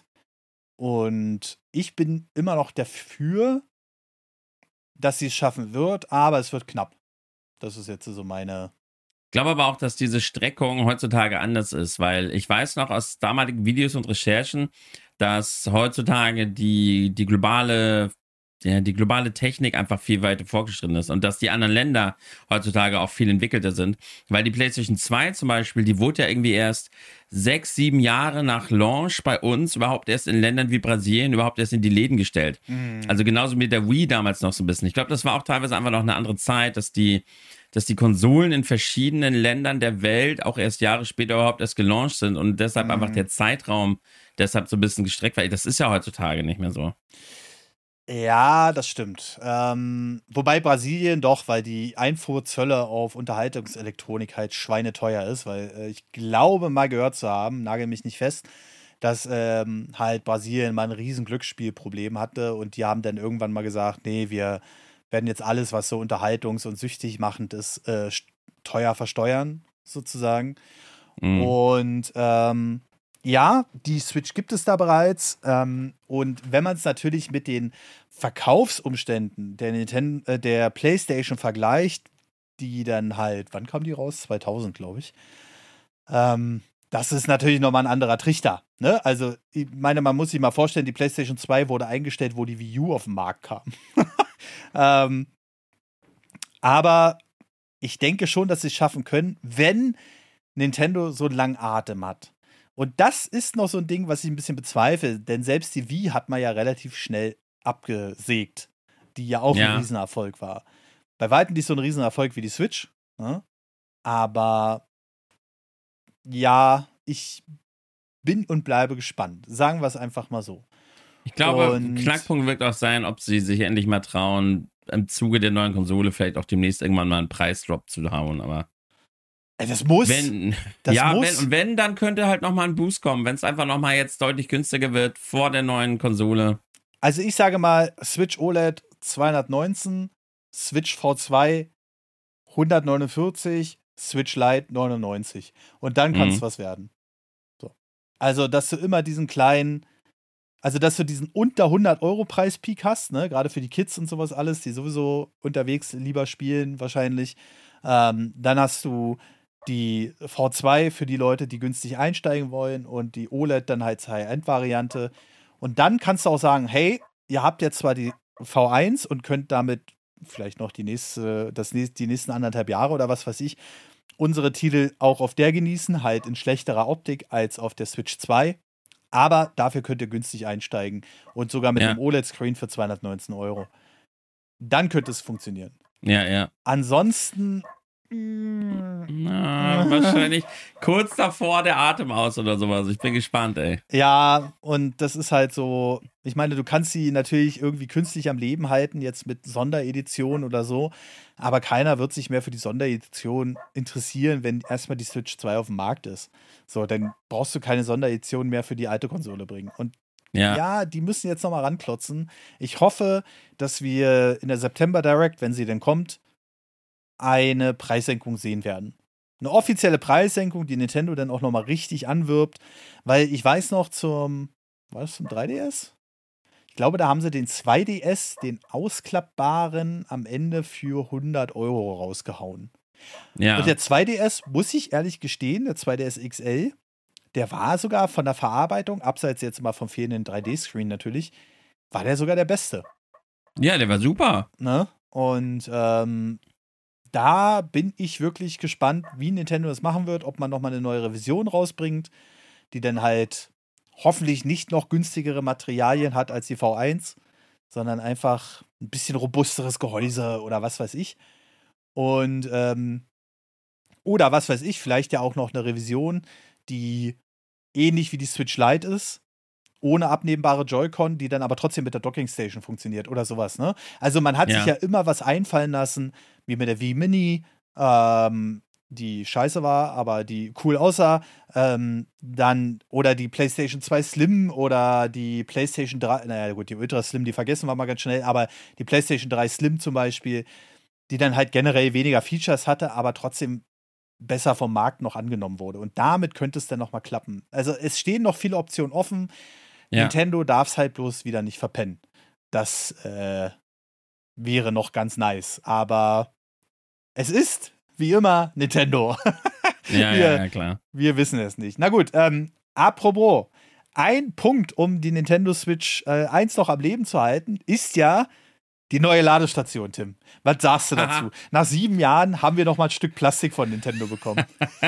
Und ich bin immer noch dafür, dass sie es schaffen wird, aber es wird knapp. Das ist jetzt so meine. Ich glaube aber auch, dass diese Streckung heutzutage anders ist, weil ich weiß noch aus damaligen Videos und Recherchen, dass heutzutage die, die globale, ja, die globale Technik einfach viel weiter fortgeschritten ist und dass die anderen Länder heutzutage auch viel entwickelter sind. Weil die PlayStation zwei zum Beispiel, die wurde ja irgendwie erst sechs, sieben Jahre nach Launch bei uns überhaupt erst in Ländern wie Brasilien überhaupt erst in die Läden gestellt. Mhm. Also genauso mit der Wii damals noch so ein bisschen. Ich glaube, das war auch teilweise einfach noch eine andere Zeit, dass die dass die Konsolen in verschiedenen Ländern der Welt auch erst Jahre später überhaupt erst gelauncht sind und deshalb Mhm. einfach der Zeitraum deshalb so ein bisschen gestreckt war. Das ist ja heutzutage nicht mehr so. Ja, das stimmt. Ähm, wobei Brasilien doch, weil die Einfuhrzölle auf Unterhaltungselektronik halt schweineteuer ist, weil äh, ich glaube mal gehört zu haben, nagel mich nicht fest, dass ähm, halt Brasilien mal ein riesen Glücksspielproblem hatte und die haben dann irgendwann mal gesagt, nee, wir werden jetzt alles, was so unterhaltungs- und süchtig machend ist, äh, st- teuer versteuern, sozusagen. Mhm. Und ähm, ja, die Switch gibt es da bereits. Ähm, und wenn man es natürlich mit den Verkaufsumständen der, Nintendo, äh, der PlayStation vergleicht, die dann halt, wann kam die raus? zweitausend, glaube ich. Ähm, das ist natürlich nochmal ein anderer Trichter. Ne? Also, ich meine, man muss sich mal vorstellen, die PlayStation zwei wurde eingestellt, wo die Wii U auf den Markt kam. ähm, aber ich denke schon, dass sie es schaffen können, wenn Nintendo so einen langen Atem hat. Und das ist noch so ein Ding, was ich ein bisschen bezweifle, denn selbst die Wii hat man ja relativ schnell abgesägt, die ja auch Ja. ein Riesenerfolg war. Bei weitem nicht so ein Riesenerfolg wie die Switch, ne? Aber ja, ich bin und bleibe gespannt. Sagen wir es einfach mal so. Ich glaube, Und- Knackpunkt wird auch sein, ob sie sich endlich mal trauen, im Zuge der neuen Konsole vielleicht auch demnächst irgendwann mal einen Preisdrop zu hauen. Aber Ey, das muss. wenn, das ja, muss. wenn, und wenn, dann könnte halt nochmal ein Boost kommen, wenn es einfach nochmal jetzt deutlich günstiger wird vor der neuen Konsole. Also ich sage mal, Switch O L E D zweihundertneunzehn, Switch V zwei hundertneunundvierzig, Switch Lite neunundneunzig. Und dann kann es Mhm. was werden. So. Also, dass du immer diesen kleinen, also, dass du diesen unter hundert Euro Preis-Peak hast, ne, gerade für die Kids und sowas alles, die sowieso unterwegs lieber spielen wahrscheinlich. Ähm, dann hast du die V zwei für die Leute, die günstig einsteigen wollen und die O L E D dann halt High-End-Variante. Und dann kannst du auch sagen, hey, ihr habt jetzt zwar die V eins und könnt damit vielleicht noch die nächste, das nächste, die nächsten anderthalb Jahre oder was weiß ich, unsere Titel auch auf der genießen, halt in schlechterer Optik als auf der Switch zwei. Aber dafür könnt ihr günstig einsteigen und sogar mit Ja. einem O L E D-Screen für zweihundertneunzehn Euro. Dann könnte es funktionieren. Ja, ja. Ansonsten. mh, Na, wahrscheinlich kurz davor der Atem aus oder sowas. Ich bin gespannt, ey. Ja, und das ist halt so, ich meine, du kannst sie natürlich irgendwie künstlich am Leben halten, jetzt mit Sonderedition oder so, aber keiner wird sich mehr für die Sonderedition interessieren, wenn erstmal die Switch zwei auf dem Markt ist. So, dann brauchst du keine Sonderedition mehr für die alte Konsole bringen. Und Ja. ja, die müssen jetzt nochmal ranklotzen. Ich hoffe, dass wir in der September Direct, wenn sie denn kommt, eine Preissenkung sehen werden. Eine offizielle Preissenkung, die Nintendo dann auch nochmal richtig anwirbt, weil ich weiß noch zum, war das zum drei D S? Ich glaube, da haben sie den zwei D S, den ausklappbaren, am Ende für hundert Euro rausgehauen. Ja. Und der zwei D S, muss ich ehrlich gestehen, der zwei D S X L, der war sogar von der Verarbeitung, abseits jetzt mal vom fehlenden drei D-Screen natürlich, war der sogar der beste. Ja, der war super. Ne? Und ähm, da bin ich wirklich gespannt, wie Nintendo das machen wird, ob man nochmal eine neue Revision rausbringt, die dann halt hoffentlich nicht noch günstigere Materialien hat als die V eins, sondern einfach ein bisschen robusteres Gehäuse oder was weiß ich. Und ähm, oder was weiß ich, vielleicht ja auch noch eine Revision, die ähnlich wie die Switch Lite ist, ohne abnehmbare Joy-Con, die dann aber trotzdem mit der Docking-Station funktioniert oder sowas, ne? Also man hat Ja. sich ja immer was einfallen lassen, wie mit der Wii Mini, ähm, die scheiße war, aber die cool aussah, ähm, dann, oder die PlayStation zwei Slim oder die PlayStation drei, naja gut, die Ultra Slim, die vergessen wir mal ganz schnell, aber die PlayStation drei Slim zum Beispiel, die dann halt generell weniger Features hatte, aber trotzdem besser vom Markt noch angenommen wurde. Und damit könnte es dann noch mal klappen. Also es stehen noch viele Optionen offen. Ja. Nintendo darf es halt bloß wieder nicht verpennen. Das äh, wäre noch ganz nice. Aber es ist, wie immer, Nintendo. Ja, wir, ja, ja, klar. wir wissen es nicht. Na gut, ähm, apropos, ein Punkt, um die Nintendo Switch äh, eins noch am Leben zu halten, ist ja die neue Ladestation, Tim. Was sagst du dazu? Aha. Nach sieben Jahren haben wir noch mal ein Stück Plastik von Nintendo bekommen.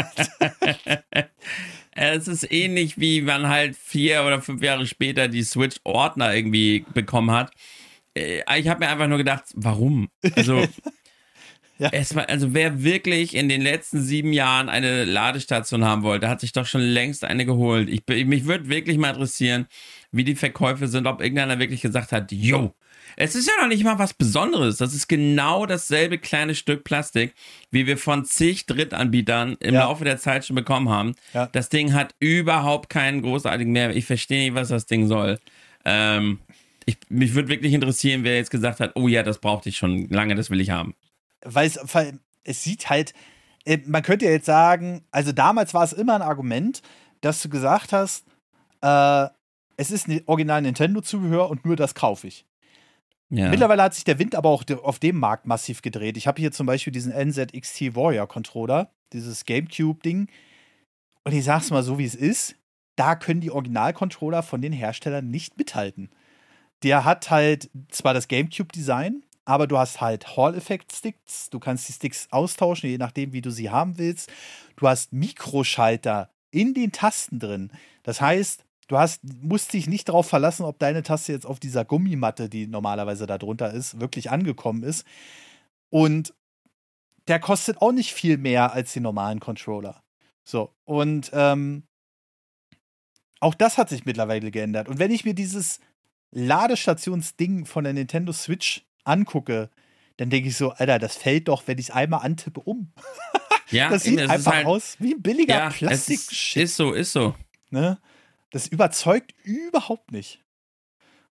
Es ist ähnlich wie man halt vier oder fünf Jahre später die Switch-Ordner irgendwie bekommen hat. Äh, Ich habe mir einfach nur gedacht, warum? Also, Ja. es war, also wer wirklich in den letzten sieben Jahren eine Ladestation haben wollte, hat sich doch schon längst eine geholt. Ich, mich würde wirklich mal interessieren, wie die Verkäufe sind, ob irgendeiner wirklich gesagt hat, yo, es ist ja noch nicht mal was Besonderes. Das ist genau dasselbe kleine Stück Plastik, wie wir von zig Drittanbietern im Ja. Laufe der Zeit schon bekommen haben. Ja. Das Ding hat überhaupt keinen großartigen Mehrwert. Ich verstehe nicht, was das Ding soll. Ähm, ich, mich würde wirklich interessieren, wer jetzt gesagt hat, oh ja, das brauchte ich schon lange, das will ich haben. Weil es, weil es sieht halt, äh, man könnte ja jetzt sagen, also damals war es immer ein Argument, dass du gesagt hast, äh, es ist ein original Nintendo-Zubehör und nur das kaufe ich. Ja. Mittlerweile hat sich der Wind aber auch de- auf dem Markt massiv gedreht. Ich habe hier zum Beispiel diesen N Z X T Warrior Controller, dieses GameCube-Ding. Und ich sag's mal so, wie es ist, da können die Original-Controller von den Herstellern nicht mithalten. Der hat halt zwar das GameCube-Design, aber du hast halt Hall-Effekt-Sticks. Du kannst die Sticks austauschen, je nachdem, wie du sie haben willst. Du hast Mikroschalter in den Tasten drin. Das heißt, du hast, musst dich nicht darauf verlassen, ob deine Taste jetzt auf dieser Gummimatte, die normalerweise da drunter ist, wirklich angekommen ist. Und der kostet auch nicht viel mehr als die normalen Controller. So, und ähm, auch das hat sich mittlerweile geändert. Und wenn ich mir dieses Ladestationsding von der Nintendo Switch angucke, dann denke ich so, Alter, das fällt doch, wenn ich es einmal antippe, um. Ja, Das eben, sieht es ist einfach halt, aus wie ein billiger ja, es ist, Plastik-Shit. ist so, ist so. Ne? Das überzeugt überhaupt nicht.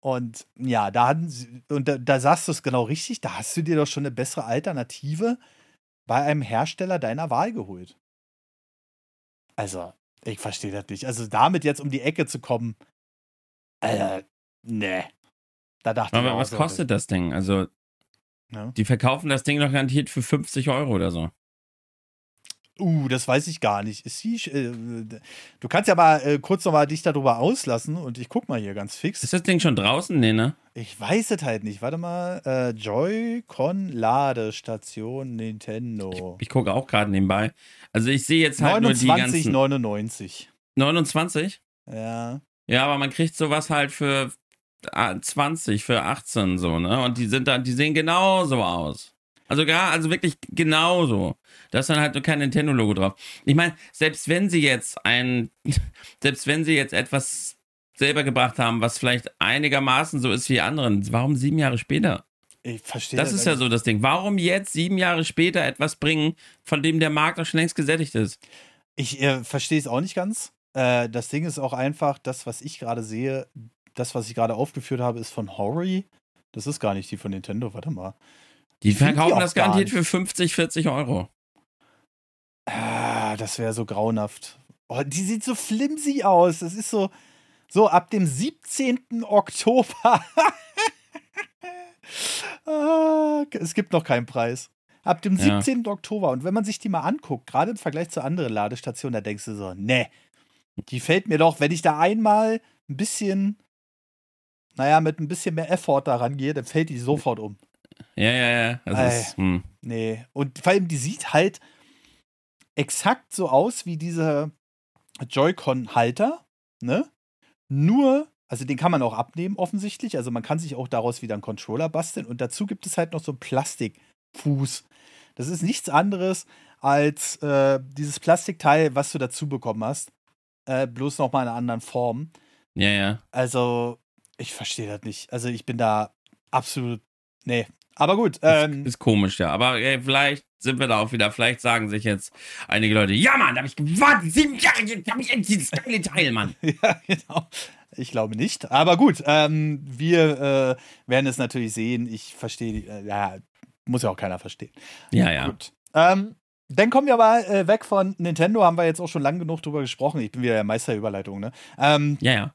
Und ja, da hatten sie, und da, da sagst du es genau richtig, da hast du dir doch schon eine bessere Alternative bei einem Hersteller deiner Wahl geholt. Also, ich verstehe das nicht. Also, damit jetzt um die Ecke zu kommen, Alter, ne. Da dachte ich Aber auch was so. kostet das Ding? Also, Ja. die verkaufen das Ding doch garantiert für fünfzig Euro oder so. Uh, das weiß ich gar nicht. Ist sie, äh, du kannst ja mal äh, kurz noch mal dich darüber auslassen und ich guck mal hier ganz fix. Ist das Ding schon draußen? Nee, ne? Ich weiß es halt nicht. Warte mal. Äh, Joy-Con Ladestation Nintendo. Ich gucke auch gerade nebenbei. Also ich sehe jetzt halt nur die neunundzwanzig ganzen... neunundneunzig. neunundzwanzig? Ja. Ja, aber man kriegt sowas halt für zwanzig, für achtzehn so, ne? Und die sind dann, die sehen genauso aus. Also gar, also wirklich genauso. Da ist dann halt nur kein Nintendo-Logo drauf. Ich meine, selbst wenn sie jetzt ein, selbst wenn sie jetzt etwas selber gebracht haben, was vielleicht einigermaßen so ist wie anderen, warum sieben Jahre später? Ich verstehe Das ist ja so das Ding. Warum jetzt sieben Jahre später etwas bringen, von dem der Markt doch schon längst gesättigt ist? Ich äh, verstehe es auch nicht ganz. Äh, das Ding ist auch einfach, das, was ich gerade sehe, das, was ich gerade aufgeführt habe, ist von Hori. Das ist gar nicht die von Nintendo, warte mal. Die Ich find die verkaufen auch das gar garantiert nicht. für fünfzig, vierzig Euro. Ah, das wäre so grauenhaft. Oh, die sieht so flimsy aus. Das ist so, so ab dem siebzehnten Oktober. Ah, es gibt noch keinen Preis. Ab dem Ja. siebzehnten Oktober. Und wenn man sich die mal anguckt, gerade im Vergleich zu anderen Ladestationen, da denkst du so, ne, die fällt mir doch, wenn ich da einmal ein bisschen, naja, mit ein bisschen mehr Effort da rangehe, dann fällt die sofort um. Ja, ja, ja. Das Ey. ist, hm. Nee. Und vor allem, die sieht halt exakt so aus wie diese Joy-Con-Halter, ne? Nur, also den kann man auch abnehmen, offensichtlich. Also man kann sich auch daraus wieder einen Controller basteln. Und dazu gibt es halt noch so einen Plastikfuß. Das ist nichts anderes als äh, dieses Plastikteil, was du dazu bekommen hast. Äh, bloß noch mal in einer anderen Form. Ja, ja. Also, ich verstehe das nicht. Also, ich bin da absolut. Nee. Aber gut. Ähm, Ist komisch, ja. Aber ey, vielleicht sind wir da auch wieder. Vielleicht sagen sich jetzt einige Leute, ja, Mann, da habe ich gewartet. Sieben Jahre, jetzt habe ich endlich dieses geile Teil, Mann. ja, genau. Ich glaube nicht. Aber gut, ähm, wir äh, werden es natürlich sehen. Ich verstehe, äh, ja, muss ja auch keiner verstehen. Ja, ja. Gut. Ähm, dann kommen wir aber äh, weg von Nintendo, haben wir jetzt auch schon lang genug drüber gesprochen. Ich bin wieder der Meister der Überleitung, ne? Ähm, Ja, ja.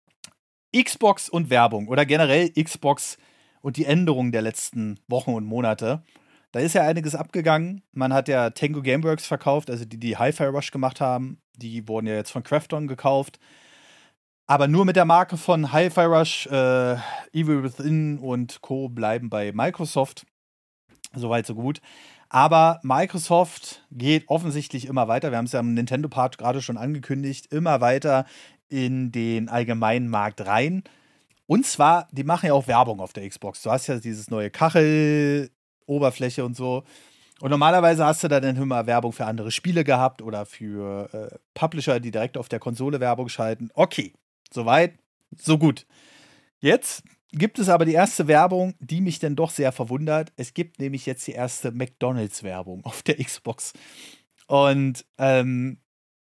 Xbox und Werbung oder generell Xbox und die Änderungen der letzten Wochen und Monate. Da ist ja einiges abgegangen. Man hat ja Tango Gameworks verkauft, also die, die Hi-Fi Rush gemacht haben. Die wurden ja jetzt von Krafton gekauft. Aber nur mit der Marke von Hi-Fi Rush, äh, Evil Within und Co. bleiben bei Microsoft. Soweit, so gut. Aber Microsoft geht offensichtlich immer weiter. Wir haben es ja im Nintendo-Part gerade schon angekündigt. Immer weiter in den allgemeinen Markt rein. Und zwar, die machen ja auch Werbung auf der Xbox. Du hast ja dieses neue Kachel-Oberfläche und so. Und normalerweise hast du da dann immer Werbung für andere Spiele gehabt oder für äh, Publisher, die direkt auf der Konsole Werbung schalten. Okay, soweit, so gut. Jetzt gibt es aber die erste Werbung, die mich dann doch sehr verwundert. Es gibt nämlich jetzt die erste McDonalds-Werbung auf der Xbox. Und ähm,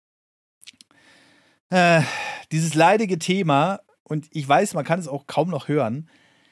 äh, dieses leidige Thema, und ich weiß, man kann es auch kaum noch hören,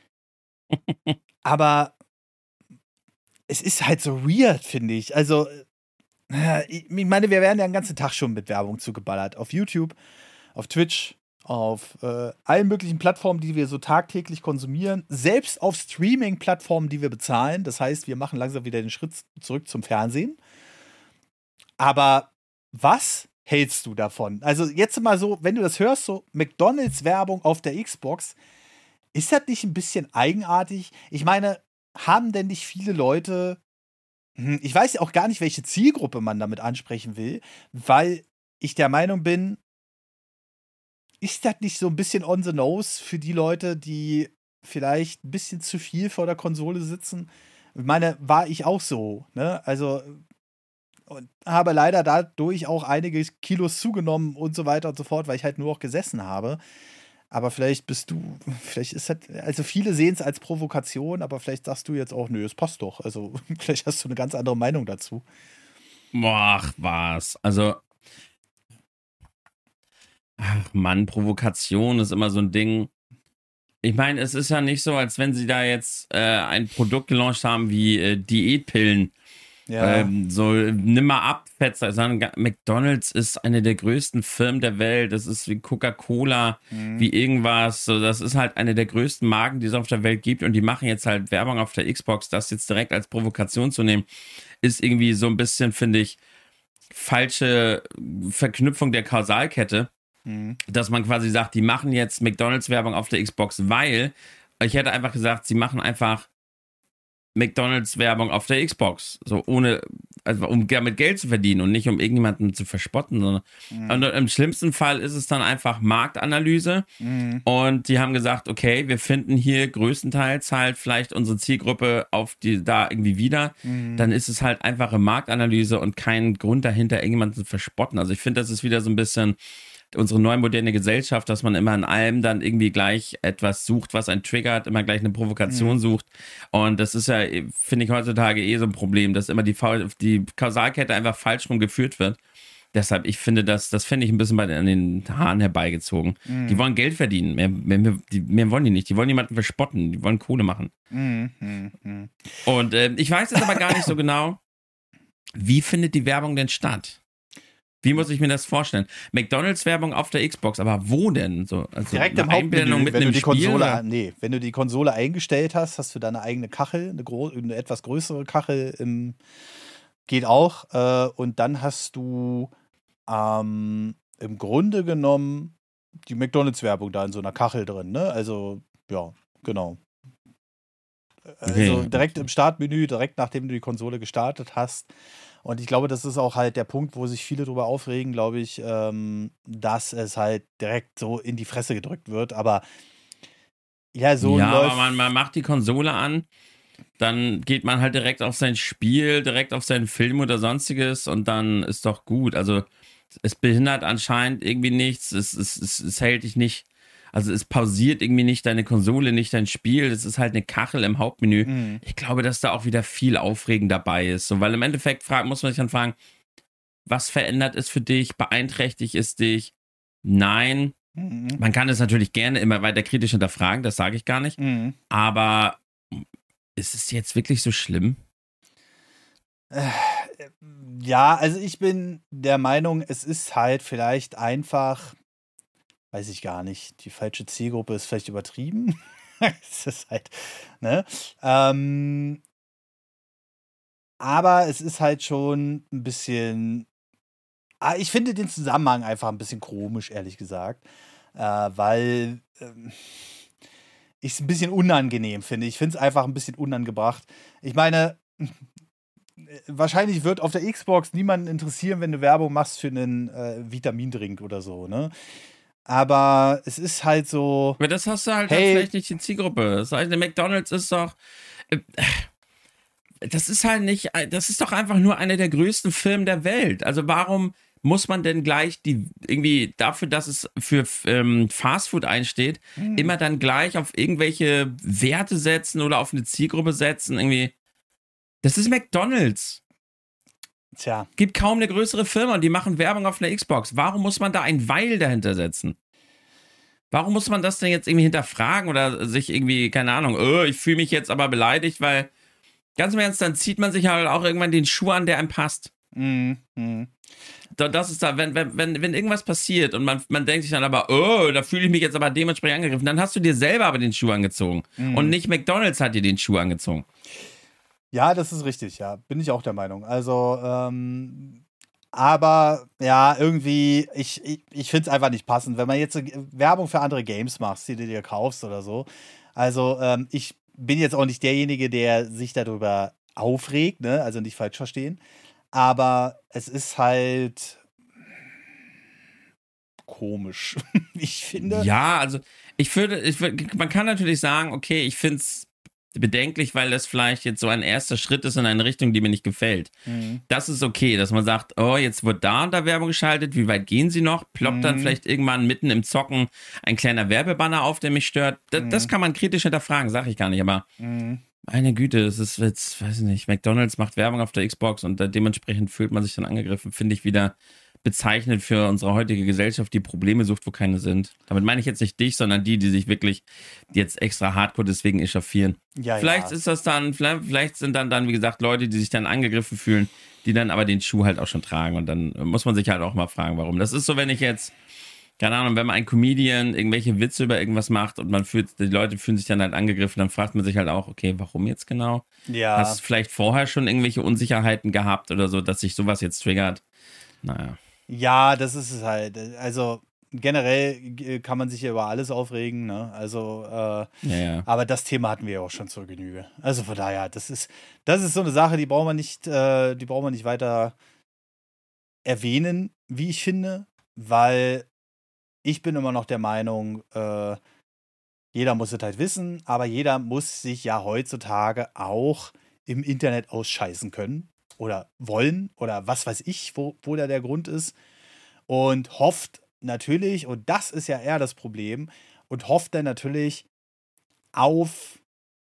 aber es ist halt so weird, finde ich. Also, äh, ich meine, wir werden ja den ganzen Tag schon mit Werbung zugeballert. Auf YouTube, auf Twitch, auf äh, allen möglichen Plattformen, die wir so tagtäglich konsumieren. Selbst auf Streaming-Plattformen, die wir bezahlen. Das heißt, wir machen langsam wieder den Schritt zurück zum Fernsehen. Aber was hältst du davon? Also jetzt mal so, wenn du das hörst, so McDonalds-Werbung auf der Xbox, ist das nicht ein bisschen eigenartig? Ich meine, haben denn nicht viele Leute, hm, ich weiß ja auch gar nicht, welche Zielgruppe man damit ansprechen will, weil ich der Meinung bin, ist das nicht so ein bisschen on the nose für die Leute, die vielleicht ein bisschen zu viel vor der Konsole sitzen? Ich meine, war ich auch so, ne? Also, und habe leider dadurch auch einige Kilos zugenommen und so weiter und so fort, weil ich halt nur auch gesessen habe. Aber vielleicht bist du, vielleicht ist das, also viele sehen es als Provokation, aber vielleicht sagst du jetzt auch, nö, es passt doch. Also, vielleicht hast du eine ganz andere Meinung dazu. Ach, was. Also, ach Mann, Provokation ist immer so ein Ding. Ich meine, es ist ja nicht so, als wenn sie da jetzt äh, ein Produkt gelauncht haben wie äh, Diätpillen. Ja. Ähm, so, nimm mal ab, Fetzer. Sondern McDonald's ist eine der größten Firmen der Welt. Das ist wie Coca-Cola, Mhm. wie irgendwas. So, das ist halt eine der größten Marken, die es auf der Welt gibt. Und die machen jetzt halt Werbung auf der Xbox. Das jetzt direkt als Provokation zu nehmen, ist irgendwie so ein bisschen, finde ich, falsche Verknüpfung der Kausalkette. Mhm. Dass man quasi sagt, die machen jetzt McDonald's-Werbung auf der Xbox, weil ich hätte einfach gesagt, sie machen einfach McDonald's-Werbung auf der Xbox. So ohne, also um damit Geld zu verdienen und nicht um irgendjemanden zu verspotten. Sondern Mhm. und im schlimmsten Fall ist es dann einfach Marktanalyse. Mhm. Und die haben gesagt, okay, wir finden hier größtenteils halt vielleicht unsere Zielgruppe auf die da irgendwie wieder. Mhm. Dann ist es halt einfache Marktanalyse und kein Grund dahinter, irgendjemanden zu verspotten. Also ich finde, das ist wieder so ein bisschen unsere neue moderne Gesellschaft, dass man immer in allem dann irgendwie gleich etwas sucht, was einen triggert, immer gleich eine Provokation Mhm. sucht. Und das ist ja, finde ich, heutzutage eh so ein Problem, dass immer die, die Kausalkette einfach falsch rum geführt wird. Deshalb, ich finde, das, das finde ich ein bisschen bei den, an den Haaren herbeigezogen. Mhm. Die wollen Geld verdienen. Mehr, mehr, die, mehr wollen die nicht. Die wollen jemanden verspotten. Die wollen Kohle machen. Mhm. Mhm. Und äh, ich weiß jetzt aber gar nicht so genau, wie findet die Werbung denn statt? Wie muss ich mir das vorstellen? McDonalds-Werbung auf der Xbox, aber wo denn? So, also Direkt eine im Einblendung Hauptmenü, mitten wenn du im die Spiel, Konsole, oder? nee, wenn du die Konsole eingestellt hast, hast du da eine eigene Kachel, eine, gro- eine etwas größere Kachel im, geht auch. Äh, und dann hast du ähm, im Grunde genommen die McDonalds-Werbung da in so einer Kachel drin, ne? Also, ja, genau. Also Okay. direkt im Startmenü, direkt nachdem du die Konsole gestartet hast. Und ich glaube, das ist auch halt der Punkt, wo sich viele drüber aufregen, glaube ich, ähm, dass es halt direkt so in die Fresse gedrückt wird. Aber ja, so Ja, läuft. aber man, man macht die Konsole an, dann geht man halt direkt auf sein Spiel, direkt auf seinen Film oder sonstiges und dann ist doch gut. Also es behindert anscheinend irgendwie nichts, es, es, es, es hält dich nicht, also es pausiert irgendwie nicht deine Konsole, nicht dein Spiel, es ist halt eine Kachel im Hauptmenü. Mhm. Ich glaube, dass da auch wieder viel Aufregen dabei ist, so, weil im Endeffekt frag, muss man sich dann fragen, was verändert es für dich, beeinträchtigt es dich? Nein. Mhm. Man kann es natürlich gerne immer weiter kritisch hinterfragen, das sage ich gar nicht, Mhm. aber ist es jetzt wirklich so schlimm? Ja, also ich bin der Meinung, es ist halt vielleicht einfach, weiß ich gar nicht, die falsche Zielgruppe ist vielleicht übertrieben. Es ist halt, ne? Ähm, aber es ist halt schon ein bisschen. Ah, ich finde den Zusammenhang einfach ein bisschen komisch, ehrlich gesagt. Äh, weil ähm, ich es ein bisschen unangenehm finde. Ich finde es einfach ein bisschen unangebracht. Ich meine, wahrscheinlich wird auf der Xbox niemanden interessieren, wenn du Werbung machst für einen äh, Vitamindrink oder so, ne? Aber es ist halt so. Aber das hast du halt, Hey. halt vielleicht nicht die Zielgruppe. Das heißt, der McDonald's ist doch. äh, Das ist halt nicht. Das ist doch einfach nur eine der größten Firmen der Welt. Also warum muss man denn gleich die irgendwie dafür, dass es für ähm, Fastfood einsteht, Hm. immer dann gleich auf irgendwelche Werte setzen oder auf eine Zielgruppe setzen? Irgendwie. Das ist McDonald's. Tja. Gibt kaum eine größere Firma und die machen Werbung auf einer Xbox. Warum muss man da ein Weil dahinter setzen? Warum muss man das denn jetzt irgendwie hinterfragen oder sich irgendwie, keine Ahnung, oh, ich fühle mich jetzt aber beleidigt, weil ganz im Ernst, dann zieht man sich halt auch irgendwann den Schuh an, der einem passt. Mhm. Mhm. Da- Das ist da, wenn, wenn, wenn, wenn irgendwas passiert und man, man denkt sich dann aber, oh, da fühle ich mich jetzt aber dementsprechend angegriffen, dann hast du dir selber aber den Schuh angezogen. Mhm. Und nicht McDonald's hat dir den Schuh angezogen. Ja, das ist richtig, ja. Bin ich auch der Meinung. Also, ähm, aber ja, irgendwie, ich, ich, ich finde es einfach nicht passend, wenn man jetzt so Werbung für andere Games macht, die du dir kaufst oder so. Also, ähm, ich bin jetzt auch nicht derjenige, der sich darüber aufregt, ne? Also nicht falsch verstehen. Aber es ist halt komisch. Ich finde. Ja, also ich würde, ich würde, man kann natürlich sagen, okay, ich finde es bedenklich, weil das vielleicht jetzt so ein erster Schritt ist in eine Richtung, die mir nicht gefällt. Mhm. Das ist okay, dass man sagt, oh, jetzt wird da und da Werbung geschaltet, wie weit gehen sie noch? Ploppt dann Mhm. vielleicht irgendwann mitten im Zocken ein kleiner Werbebanner auf, der mich stört. Das, das kann man kritisch hinterfragen, sag ich gar nicht, aber Mhm. meine Güte, es ist jetzt, weiß ich nicht, McDonald's macht Werbung auf der Xbox und da dementsprechend fühlt man sich dann angegriffen, finde ich wieder bezeichnet für unsere heutige Gesellschaft, die Probleme sucht, wo keine sind. Damit meine ich jetzt nicht dich, sondern die, die sich wirklich jetzt extra hardcore deswegen echauffieren. Ja, vielleicht ja. ist das dann, vielleicht, vielleicht sind dann, dann, wie gesagt, Leute, die sich dann angegriffen fühlen, die dann aber den Schuh halt auch schon tragen. Und dann muss man sich halt auch mal fragen, warum. Das ist so, wenn ich jetzt, keine Ahnung, wenn man ein Comedian irgendwelche Witze über irgendwas macht und man fühlt, die Leute fühlen sich dann halt angegriffen, dann fragt man sich halt auch, okay, warum jetzt genau? Ja. Hast du vielleicht vorher schon irgendwelche Unsicherheiten gehabt oder so, dass sich sowas jetzt triggert? Naja. Ja, das ist es halt. Also generell kann man sich ja über alles aufregen, ne? Also, äh, Ja, ja. aber das Thema hatten wir ja auch schon zur Genüge. Also von daher, das ist, das ist so eine Sache, die braucht man nicht, äh, die braucht man nicht weiter erwähnen, wie ich finde, weil ich bin immer noch der Meinung, äh, jeder muss es halt wissen, aber jeder muss sich ja heutzutage auch im Internet ausscheißen können oder wollen oder was weiß ich, wo, wo da der Grund ist. Und hofft natürlich, und das ist ja eher das Problem, und hofft dann natürlich auf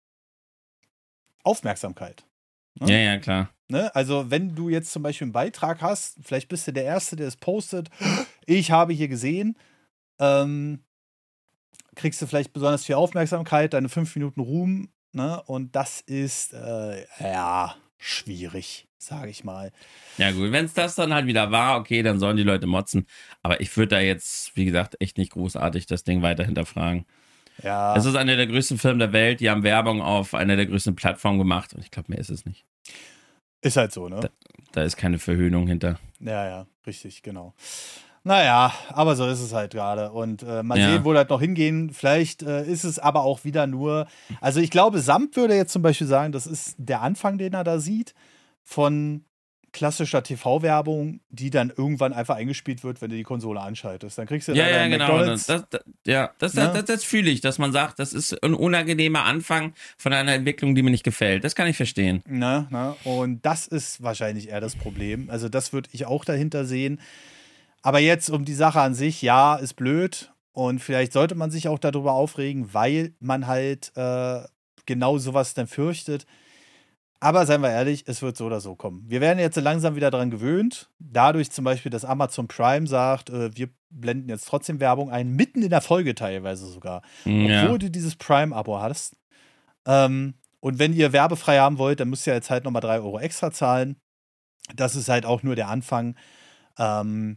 Aufmerksamkeit. Ne? Ja, ja, klar. Ne? Also, wenn du jetzt zum Beispiel einen Beitrag hast, vielleicht bist du der Erste, der es postet, ich habe hier gesehen, ähm, kriegst du vielleicht besonders viel Aufmerksamkeit, deine fünf Minuten Ruhm, ne? Und das ist, äh, ja, schwierig, sage ich mal. Ja gut, wenn es das dann halt wieder war, okay, dann sollen die Leute motzen. Aber ich würde da jetzt, wie gesagt, echt nicht großartig das Ding weiter hinterfragen. Ja. Es ist einer der größten Firmen der Welt, die haben Werbung auf einer der größten Plattformen gemacht und ich glaube, mehr ist es nicht. Ist halt so, ne? Da, da ist keine Verhöhnung hinter. Ja, ja, richtig, genau. Naja, aber so ist es halt gerade. Und äh, mal Ja. sehen, wo das noch hingehen. Vielleicht äh, ist es aber auch wieder nur. Also, ich glaube, Samt würde jetzt zum Beispiel sagen, das ist der Anfang, den er da sieht, von klassischer T V-Werbung, die dann irgendwann einfach eingespielt wird, wenn du die Konsole anschaltest. Dann kriegst du Ja, da ja, deinen genau. McDonald's. Das, das, ja, das, Ne? das, das, das fühle ich, dass man sagt, das ist ein unangenehmer Anfang von einer Entwicklung, die mir nicht gefällt. Das kann ich verstehen. Na, na, und das ist wahrscheinlich eher das Problem. Also, das würde ich auch dahinter sehen. Aber jetzt um die Sache an sich, ja, ist blöd. Und vielleicht sollte man sich auch darüber aufregen, weil man halt äh, genau sowas dann fürchtet. Aber seien wir ehrlich, es wird so oder so kommen. Wir werden jetzt langsam wieder daran gewöhnt. Dadurch zum Beispiel, dass Amazon Prime sagt, äh, wir blenden jetzt trotzdem Werbung ein, mitten in der Folge teilweise sogar. Ja. Obwohl du dieses Prime-Abo hast. Ähm, und wenn ihr werbefrei haben wollt, dann müsst ihr jetzt halt nochmal drei Euro extra zahlen. Das ist halt auch nur der Anfang. Ähm,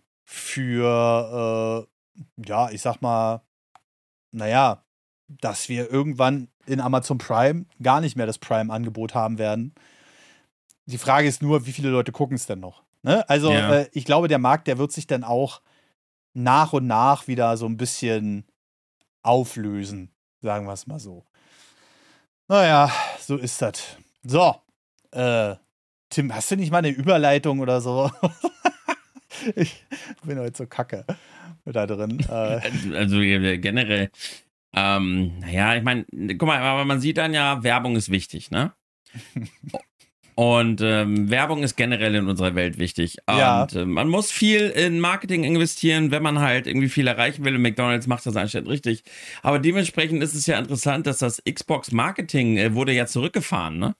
für, äh, ja, ich sag mal, naja, dass wir irgendwann in Amazon Prime gar nicht mehr das Prime-Angebot haben werden. Die Frage ist nur, wie viele Leute gucken es denn noch? Ne? Also, Ja. äh, ich glaube, der Markt, der wird sich dann auch nach und nach wieder so ein bisschen auflösen, sagen wir es mal so. Naja, so ist das. So, äh, Tim, hast du nicht mal eine Überleitung oder so? Ich bin heute so kacke mit da drin. Äh. Also generell, ähm, naja, ich meine, guck mal, aber man sieht dann ja, Werbung ist wichtig, ne? Und ähm, Werbung ist generell in unserer Welt wichtig. Ja. Und äh, man muss viel in Marketing investieren, wenn man halt irgendwie viel erreichen will. Und McDonald's macht das anscheinend richtig. Aber dementsprechend ist es ja interessant, dass das Xbox-Marketing äh, wurde ja zurückgefahren, ne?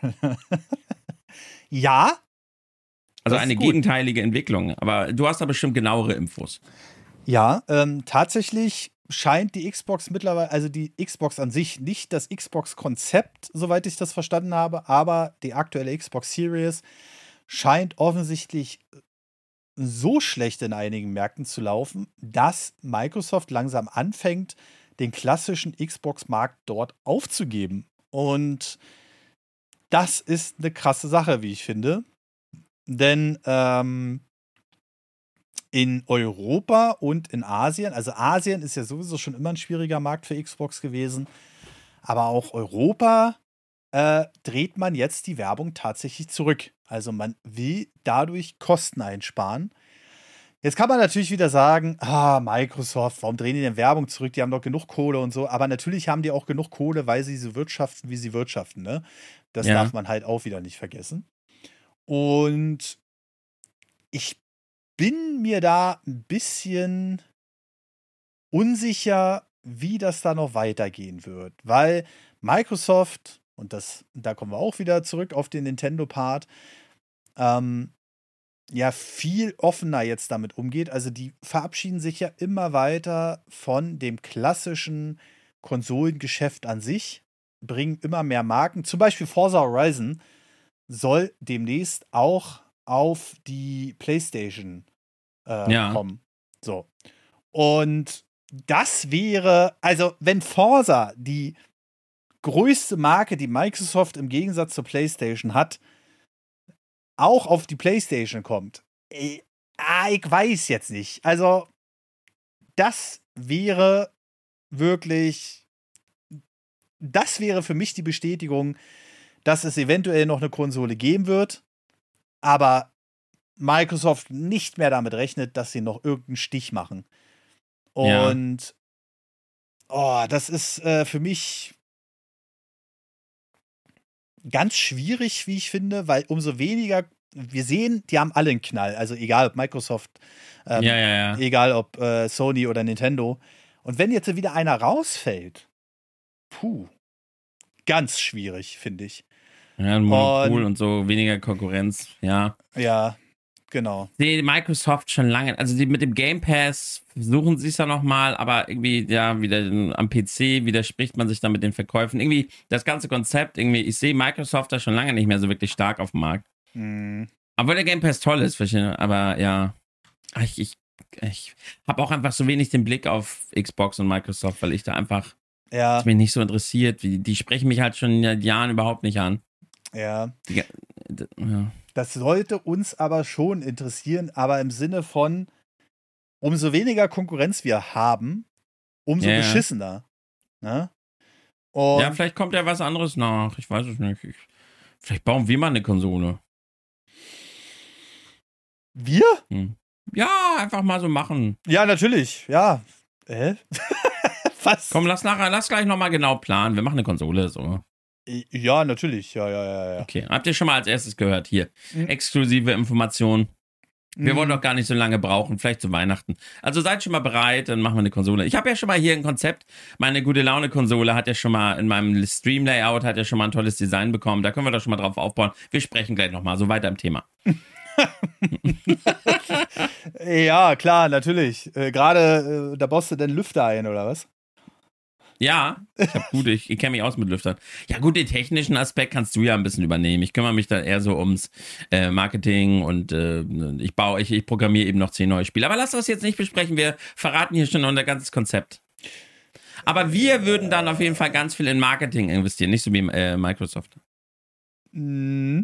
Ja. Also eine gegenteilige Entwicklung. Aber du hast da bestimmt genauere Infos. Ja, ähm, tatsächlich scheint die Xbox mittlerweile, also die Xbox an sich, nicht das Xbox-Konzept, soweit ich das verstanden habe, aber die aktuelle Xbox Series scheint offensichtlich so schlecht in einigen Märkten zu laufen, dass Microsoft langsam anfängt, den klassischen Xbox-Markt dort aufzugeben. Und das ist eine krasse Sache, wie ich finde. Denn ähm, in Europa und in Asien, also Asien ist ja sowieso schon immer ein schwieriger Markt für Xbox gewesen, aber auch Europa äh, dreht man jetzt die Werbung tatsächlich zurück. Also man will dadurch Kosten einsparen. Jetzt kann man natürlich wieder sagen, ah, Microsoft, warum drehen die denn Werbung zurück? Die haben doch genug Kohle und so. Aber natürlich haben die auch genug Kohle, weil sie so wirtschaften, wie sie wirtschaften. Ne? Das Ja. darf man halt auch wieder nicht vergessen. Und ich bin mir da ein bisschen unsicher, wie das da noch weitergehen wird. Weil Microsoft, und das, da kommen wir auch wieder zurück auf den Nintendo-Part, ähm, ja viel offener jetzt damit umgeht. Also die verabschieden sich ja immer weiter von dem klassischen Konsolengeschäft an sich, bringen immer mehr Marken. Zum Beispiel Forza Horizon soll demnächst auch auf die PlayStation äh, Ja. kommen. So. Und das wäre, also wenn Forza die größte Marke, die Microsoft im Gegensatz zur PlayStation hat, auch auf die PlayStation kommt. Ey, ah, ich weiß jetzt nicht. Also, das wäre wirklich, das wäre für mich die Bestätigung, dass es eventuell noch eine Konsole geben wird, aber Microsoft nicht mehr damit rechnet, dass sie noch irgendeinen Stich machen. Und ja. oh, das ist äh, für mich ganz schwierig, wie ich finde, weil umso weniger, wir sehen, die haben alle einen Knall, also egal ob Microsoft, ähm, ja, ja, ja. egal ob äh, Sony oder Nintendo. Und wenn jetzt wieder einer rausfällt, puh, ganz schwierig, finde ich. Ja, ein Monopol und, und so, weniger Konkurrenz, ja. Ja, genau. Nee, Microsoft schon lange, also die mit dem Game Pass versuchen sie es ja nochmal, aber irgendwie, ja, wieder am P C widerspricht man sich dann mit den Verkäufen. Irgendwie das ganze Konzept, irgendwie, ich sehe Microsoft da schon lange nicht mehr so wirklich stark auf dem Markt. Mhm. Obwohl der Game Pass toll ist, aber ja, ich, ich, ich habe auch einfach so wenig den Blick auf Xbox und Microsoft, weil ich da einfach, ja. das mich nicht so interessiert. Die, die sprechen mich halt schon seit Jahren überhaupt nicht an. Ja. Die, ja. Das sollte uns aber schon interessieren, aber im Sinne von, umso weniger Konkurrenz wir haben, umso ja, beschissener. Ne? Und ja, vielleicht kommt ja was anderes nach. Ich weiß es nicht. Ich, vielleicht bauen wir mal eine Konsole. Wir? Hm. Ja, einfach mal so machen. Ja, natürlich. Ja. Hä? Was? Komm, lass nachher, lass gleich nochmal genau planen. Wir machen eine Konsole, so. Ja, natürlich. Ja, ja, ja, ja. Okay, habt ihr schon mal als erstes gehört? Hier, mhm. exklusive Informationen. Wir mhm. wollen doch gar nicht so lange brauchen, vielleicht zu Weihnachten. Also seid schon mal bereit, dann machen wir eine Konsole. Ich habe ja schon mal hier ein Konzept. Meine Gute-Laune-Konsole hat ja schon mal in meinem Stream-Layout hat ja schon mal ein tolles Design bekommen. Da können wir doch schon mal drauf aufbauen. Wir sprechen gleich nochmal, so weiter im Thema. Ja, klar, natürlich. Äh, Gerade, äh, da baust du denn Lüfter ein, oder was? Ja, ich hab gut, ich, ich kenne mich aus mit Lüftern. Ja gut, den technischen Aspekt kannst du ja ein bisschen übernehmen. Ich kümmere mich da eher so ums äh, Marketing und äh, ich baue, ich, ich programmiere eben noch zehn neue Spiele. Aber lass das jetzt nicht besprechen, wir verraten hier schon unser ganzes Konzept. Aber wir würden dann auf jeden Fall ganz viel in Marketing investieren, nicht so wie äh, Microsoft. Mm.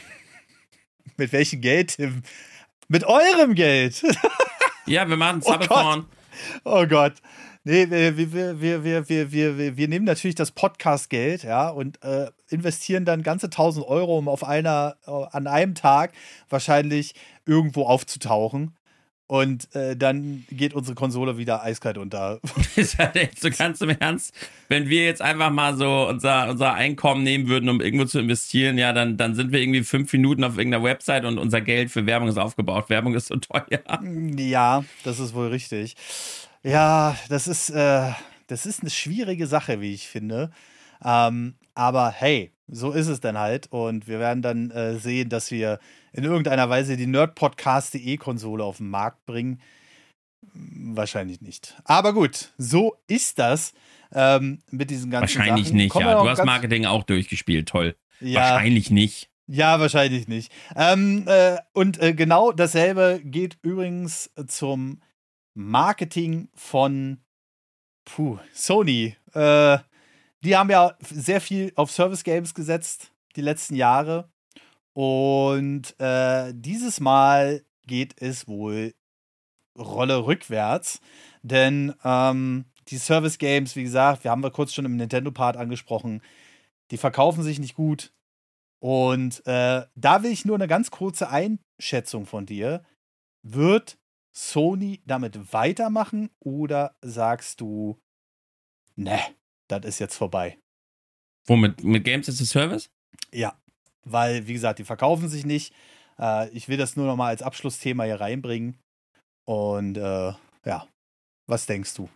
Mit welchem Geld, Tim? Mit eurem Geld? Ja, wir machen Subathon. Oh, oh Gott. Nee, wir, wir, wir, wir, wir, wir, wir nehmen natürlich das Podcast-Geld, ja, und äh, investieren dann ganze tausend Euro, um auf einer, äh, an einem Tag wahrscheinlich irgendwo aufzutauchen. Und äh, dann geht unsere Konsole wieder eiskalt unter. Das ist halt echt so ganz im Ernst. Wenn wir jetzt einfach mal so unser, unser Einkommen nehmen würden, um irgendwo zu investieren, ja, dann, dann sind wir irgendwie fünf Minuten auf irgendeiner Website und unser Geld für Werbung ist aufgebaut. Werbung ist so teuer. Ja, das ist wohl richtig. Ja, das ist, äh, das ist eine schwierige Sache, wie ich finde. Ähm, aber hey, so ist es dann halt. Und wir werden dann äh, sehen, dass wir in irgendeiner Weise die Nerdpodcast.de-Konsole auf den Markt bringen. Wahrscheinlich nicht. Aber gut, so ist das ähm, mit diesen ganzen Wahrscheinlich Sachen. nicht, Kommen ja. wir noch Du hast ganz- Marketing auch durchgespielt, toll. Ja. Wahrscheinlich nicht. Ja, wahrscheinlich nicht. Ähm, äh, und äh, genau dasselbe geht übrigens zum Marketing von puh, Sony. Äh, die haben ja sehr viel auf Service Games gesetzt die letzten Jahre. Und äh, dieses Mal geht es wohl Rolle rückwärts. Denn ähm, die Service Games, wie gesagt, wir haben wir kurz schon im Nintendo-Part angesprochen, die verkaufen sich nicht gut. Und äh, da will ich nur eine ganz kurze Einschätzung von dir. Wird Sony damit weitermachen oder sagst du, ne, das ist jetzt vorbei? Womit? Mit Games as a Service? Ja, weil, wie gesagt, die verkaufen sich nicht. Äh, ich will das nur noch mal als Abschlussthema hier reinbringen. Und äh, ja, was denkst du?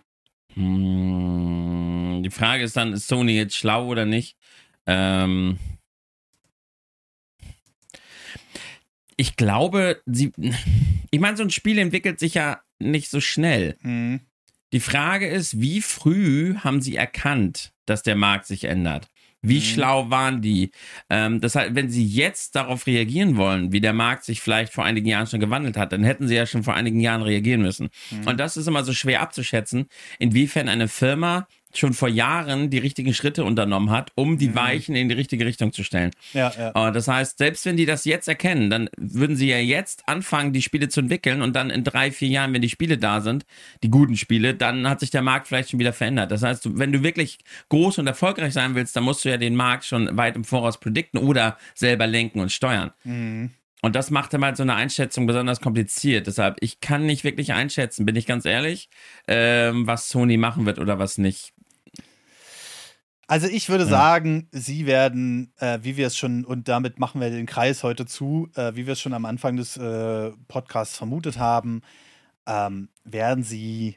Hm, die Frage ist dann, ist Sony jetzt schlau oder nicht? Ähm... ich glaube, sie, ich meine, so ein Spiel entwickelt sich ja nicht so schnell. Mhm. Die Frage ist, wie früh haben sie erkannt, dass der Markt sich ändert? Wie mhm. schlau waren die? Ähm, das heißt, wenn sie jetzt darauf reagieren wollen, wie der Markt sich vielleicht vor einigen Jahren schon gewandelt hat, dann hätten sie ja schon vor einigen Jahren reagieren müssen. Mhm. Und das ist immer so schwer abzuschätzen, inwiefern eine Firma schon vor Jahren die richtigen Schritte unternommen hat, um die mhm. Weichen in die richtige Richtung zu stellen. Ja, ja. Das heißt, selbst wenn die das jetzt erkennen, dann würden sie ja jetzt anfangen, die Spiele zu entwickeln und dann in drei, vier Jahren, wenn die Spiele da sind, die guten Spiele, dann hat sich der Markt vielleicht schon wieder verändert. Das heißt, wenn du wirklich groß und erfolgreich sein willst, dann musst du ja den Markt schon weit im Voraus predikten oder selber lenken und steuern. Mhm. Und das macht dann halt so eine Einschätzung besonders kompliziert. Deshalb, ich kann nicht wirklich einschätzen, bin ich ganz ehrlich, ähm, was Sony machen wird oder was nicht. Also ich würde ja. sagen, sie werden, äh, wie wir es schon, und damit machen wir den Kreis heute zu, äh, wie wir es schon am Anfang des äh, Podcasts vermutet haben, ähm, werden sie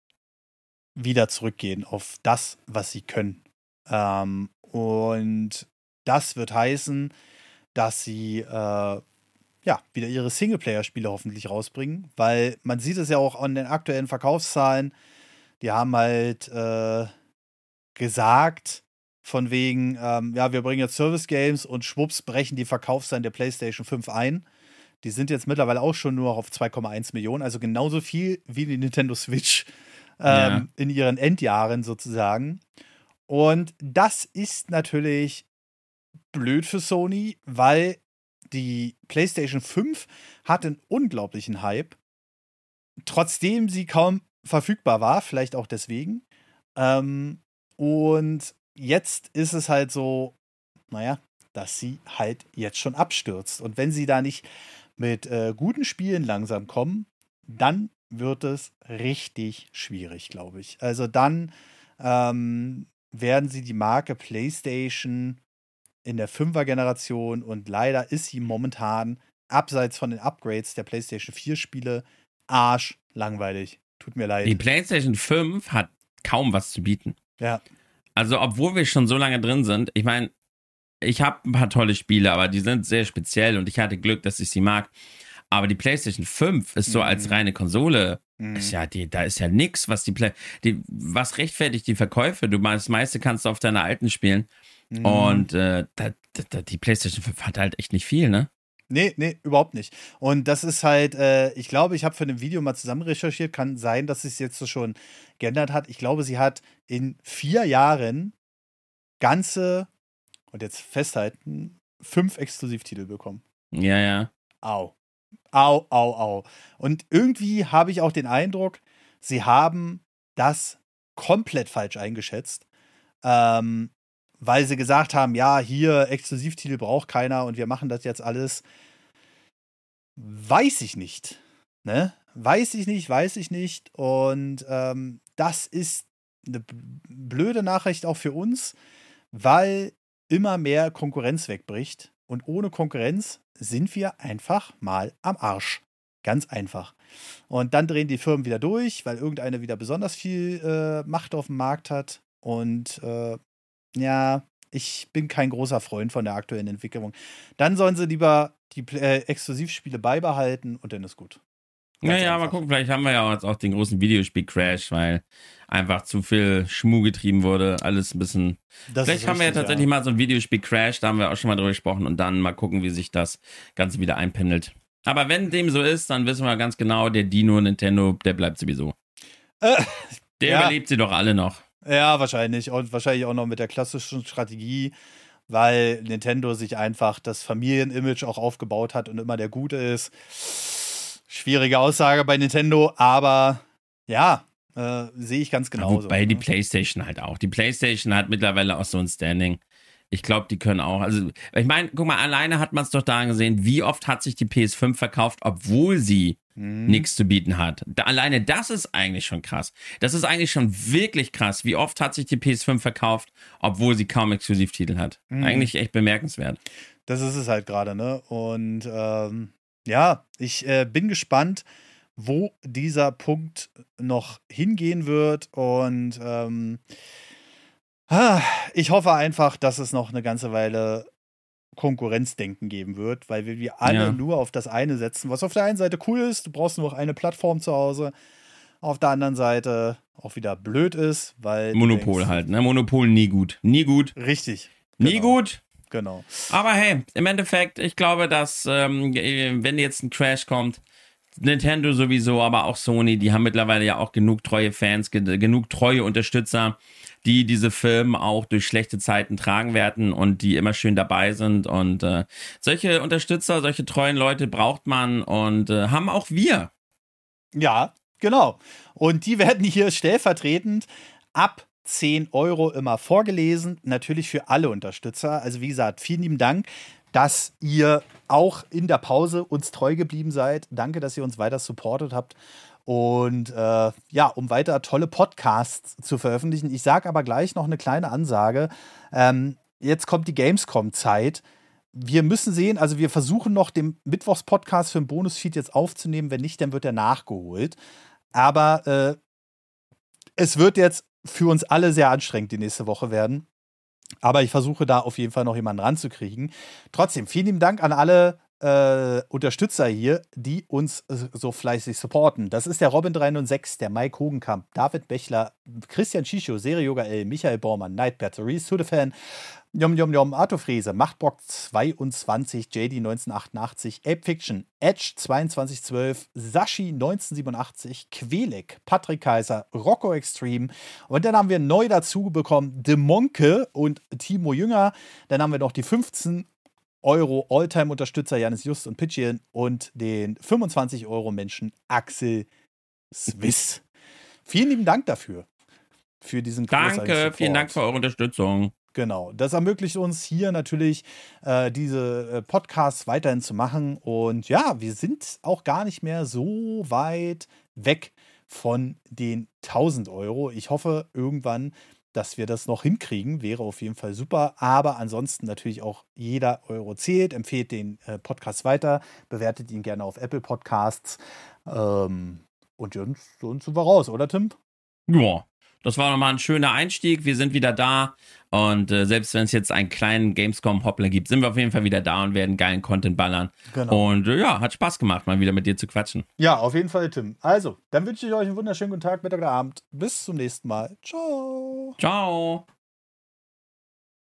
wieder zurückgehen auf das, was sie können. Ähm, und das wird heißen, dass sie äh, ja, wieder ihre Singleplayer-Spiele hoffentlich rausbringen, weil man sieht es ja auch an den aktuellen Verkaufszahlen, die haben halt äh, gesagt, von wegen, ähm, ja, wir bringen jetzt Service-Games und schwupps brechen die Verkaufszahlen der PlayStation fünf ein. Die sind jetzt mittlerweile auch schon nur auf zwei Komma eins Millionen, also genauso viel wie die Nintendo Switch ähm, ja. in ihren Endjahren sozusagen. Und das ist natürlich blöd für Sony, weil die PlayStation fünf hat einen unglaublichen Hype, trotzdem sie kaum verfügbar war, vielleicht auch deswegen. Ähm, und jetzt ist es halt so, naja, dass sie halt jetzt schon abstürzt. Und wenn sie da nicht mit äh, guten Spielen langsam kommen, dann wird es richtig schwierig, glaube ich. Also dann ähm, werden sie die Marke PlayStation in der Fünfer-Generation, und leider ist sie momentan, abseits von den Upgrades der PlayStation vier Spiele, arsch langweilig. Tut mir leid. Die PlayStation fünf hat kaum was zu bieten. Ja. Also, obwohl wir schon so lange drin sind, ich meine, ich habe ein paar tolle Spiele, aber die sind sehr speziell und ich hatte Glück, dass ich sie mag. Aber die PlayStation fünf ist so mhm. als reine Konsole, mhm. ist ja, die, da ist ja nix, was die, Play, die was rechtfertigt die Verkäufe. Du meinst, das meiste kannst du auf deiner alten spielen. Mhm. Und äh, da, da, die PlayStation fünf hat halt echt nicht viel, ne? Nee, nee, überhaupt nicht. Und das ist halt, äh, ich glaube, ich habe für ein Video mal zusammen recherchiert, kann sein, dass es jetzt so schon geändert hat. Ich glaube, sie hat in vier Jahren ganze, und jetzt festhalten, fünf Exklusivtitel bekommen. Ja, ja. Au. Au, au, au. Und irgendwie habe ich auch den Eindruck, sie haben das komplett falsch eingeschätzt. Ähm, weil sie gesagt haben, ja, hier, Exklusivtitel braucht keiner und wir machen das jetzt alles. Weiß ich nicht. Ne? Weiß ich nicht, weiß ich nicht. Und ähm, das ist eine blöde Nachricht auch für uns, weil immer mehr Konkurrenz wegbricht. Und ohne Konkurrenz sind wir einfach mal am Arsch. Ganz einfach. Und dann drehen die Firmen wieder durch, weil irgendeine wieder besonders viel äh, Macht auf dem Markt hat. Und äh, ja, ich bin kein großer Freund von der aktuellen Entwicklung. Dann sollen sie lieber die äh, Exklusivspiele beibehalten und dann ist gut. Ganz naja, einfach. Mal gucken, vielleicht haben wir ja jetzt auch den großen Videospiel-Crash, weil einfach zu viel Schmuh getrieben wurde, alles ein bisschen. Das vielleicht haben richtig, wir ja tatsächlich ja. mal so einen Videospiel-Crash, da haben wir auch schon mal drüber gesprochen und dann mal gucken, wie sich das Ganze wieder einpendelt. Aber wenn dem so ist, dann wissen wir ganz genau, der Dino Nintendo, der bleibt sowieso. Äh, der ja. überlebt sie doch alle noch. Ja, wahrscheinlich. Und wahrscheinlich auch noch mit der klassischen Strategie, weil Nintendo sich einfach das Familienimage auch aufgebaut hat und immer der Gute ist. Schwierige Aussage bei Nintendo, aber ja, äh, sehe ich ganz genauso. Wobei ne? die PlayStation halt auch. Die PlayStation hat mittlerweile auch so ein Standing. Ich glaube, die können auch. Also, ich meine, guck mal, alleine hat man es doch daran gesehen, wie oft hat sich die P S fünf verkauft, obwohl sie mhm. nichts zu bieten hat. Da, alleine das ist eigentlich schon krass. Das ist eigentlich schon wirklich krass. Wie oft hat sich die P S fünf verkauft, obwohl sie kaum Exklusivtitel hat. Mhm. Eigentlich echt bemerkenswert. Das ist es halt gerade, ne? Und ähm, ja, ich äh, bin gespannt, wo dieser Punkt noch hingehen wird. Und ähm, ich hoffe einfach, dass es noch eine ganze Weile Konkurrenzdenken geben wird, weil wir, wir alle Ja. nur auf das eine setzen, was auf der einen Seite cool ist, du brauchst nur noch eine Plattform zu Hause, auf der anderen Seite auch wieder blöd ist, weil du Monopol denkst, halt, ne? Monopol nie gut. Nie gut. richtig. Nie genau, gut. Genau. Aber hey, im Endeffekt, ich glaube, dass, ähm, wenn jetzt ein Crash kommt, Nintendo sowieso, aber auch Sony, die haben mittlerweile ja auch genug treue Fans, ge- genug treue Unterstützer, die diese Firmen auch durch schlechte Zeiten tragen werden und die immer schön dabei sind. Und äh, solche Unterstützer, solche treuen Leute braucht man und äh, haben auch wir. Ja, genau. Und die werden hier stellvertretend ab zehn Euro immer vorgelesen. Natürlich für alle Unterstützer. Also wie gesagt, vielen lieben Dank, dass ihr auch in der Pause uns treu geblieben seid. Danke, dass ihr uns weiter supportet habt. Und äh, ja, um weiter tolle Podcasts zu veröffentlichen. Ich sage aber gleich noch eine kleine Ansage. Ähm, jetzt kommt die Gamescom-Zeit. Wir müssen sehen, also wir versuchen noch den Mittwochs-Podcast für den Bonusfeed jetzt aufzunehmen. Wenn nicht, dann wird er nachgeholt. Aber äh, es wird jetzt für uns alle sehr anstrengend die nächste Woche werden. Aber ich versuche da auf jeden Fall noch jemanden ranzukriegen. Trotzdem, vielen lieben Dank an alle äh, Unterstützer hier, die uns äh, so fleißig supporten. Das ist der Robin drei null sechs, der Mike Hogenkamp, David Bechler, Christian Schicho, Serie Yoga L, Michael Baumann, Night Battery, Sudefan, Jom Jom Jom, Arto Frese, Machtbock zweiundzwanzig, J D neunzehnhundertachtundachtzig, Ape Fiction, Edge zweiundzwanzig zwölf, Sashi neunzehnhundertsiebenundachtzig, Quelek, Patrick Kaiser, Rocco Extreme und dann haben wir neu dazu bekommen De Monke und Timo Jünger. Dann haben wir noch die fünfzehn Euro Alltime-Unterstützer Janis Just und Pitchien und den fünfundzwanzig Euro Menschen Axel Swiss. Vielen lieben Dank dafür. Für diesen großartigen Danke, Support. vielen Dank für eure Unterstützung. Genau, das ermöglicht uns hier natürlich äh, diese äh, Podcasts weiterhin zu machen. Und ja, wir sind auch gar nicht mehr so weit weg von den tausend Euro. Ich hoffe irgendwann, dass wir das noch hinkriegen. Wäre auf jeden Fall super. Aber ansonsten natürlich auch jeder Euro zählt. Empfehlt den äh, Podcast weiter. Bewertet ihn gerne auf Apple Podcasts. Ähm, und sonst, sonst sind wir raus, oder Tim? Ja, das war nochmal ein schöner Einstieg. Wir sind wieder da. Und äh, selbst wenn es jetzt einen kleinen Gamescom-Hoppler gibt, sind wir auf jeden Fall wieder da und werden geilen Content ballern. Genau. Und äh, ja, hat Spaß gemacht, mal wieder mit dir zu quatschen. Ja, auf jeden Fall, Tim. Also, dann wünsche ich euch einen wunderschönen guten Tag, Mittag oder Abend. Bis zum nächsten Mal. Ciao. Ciao.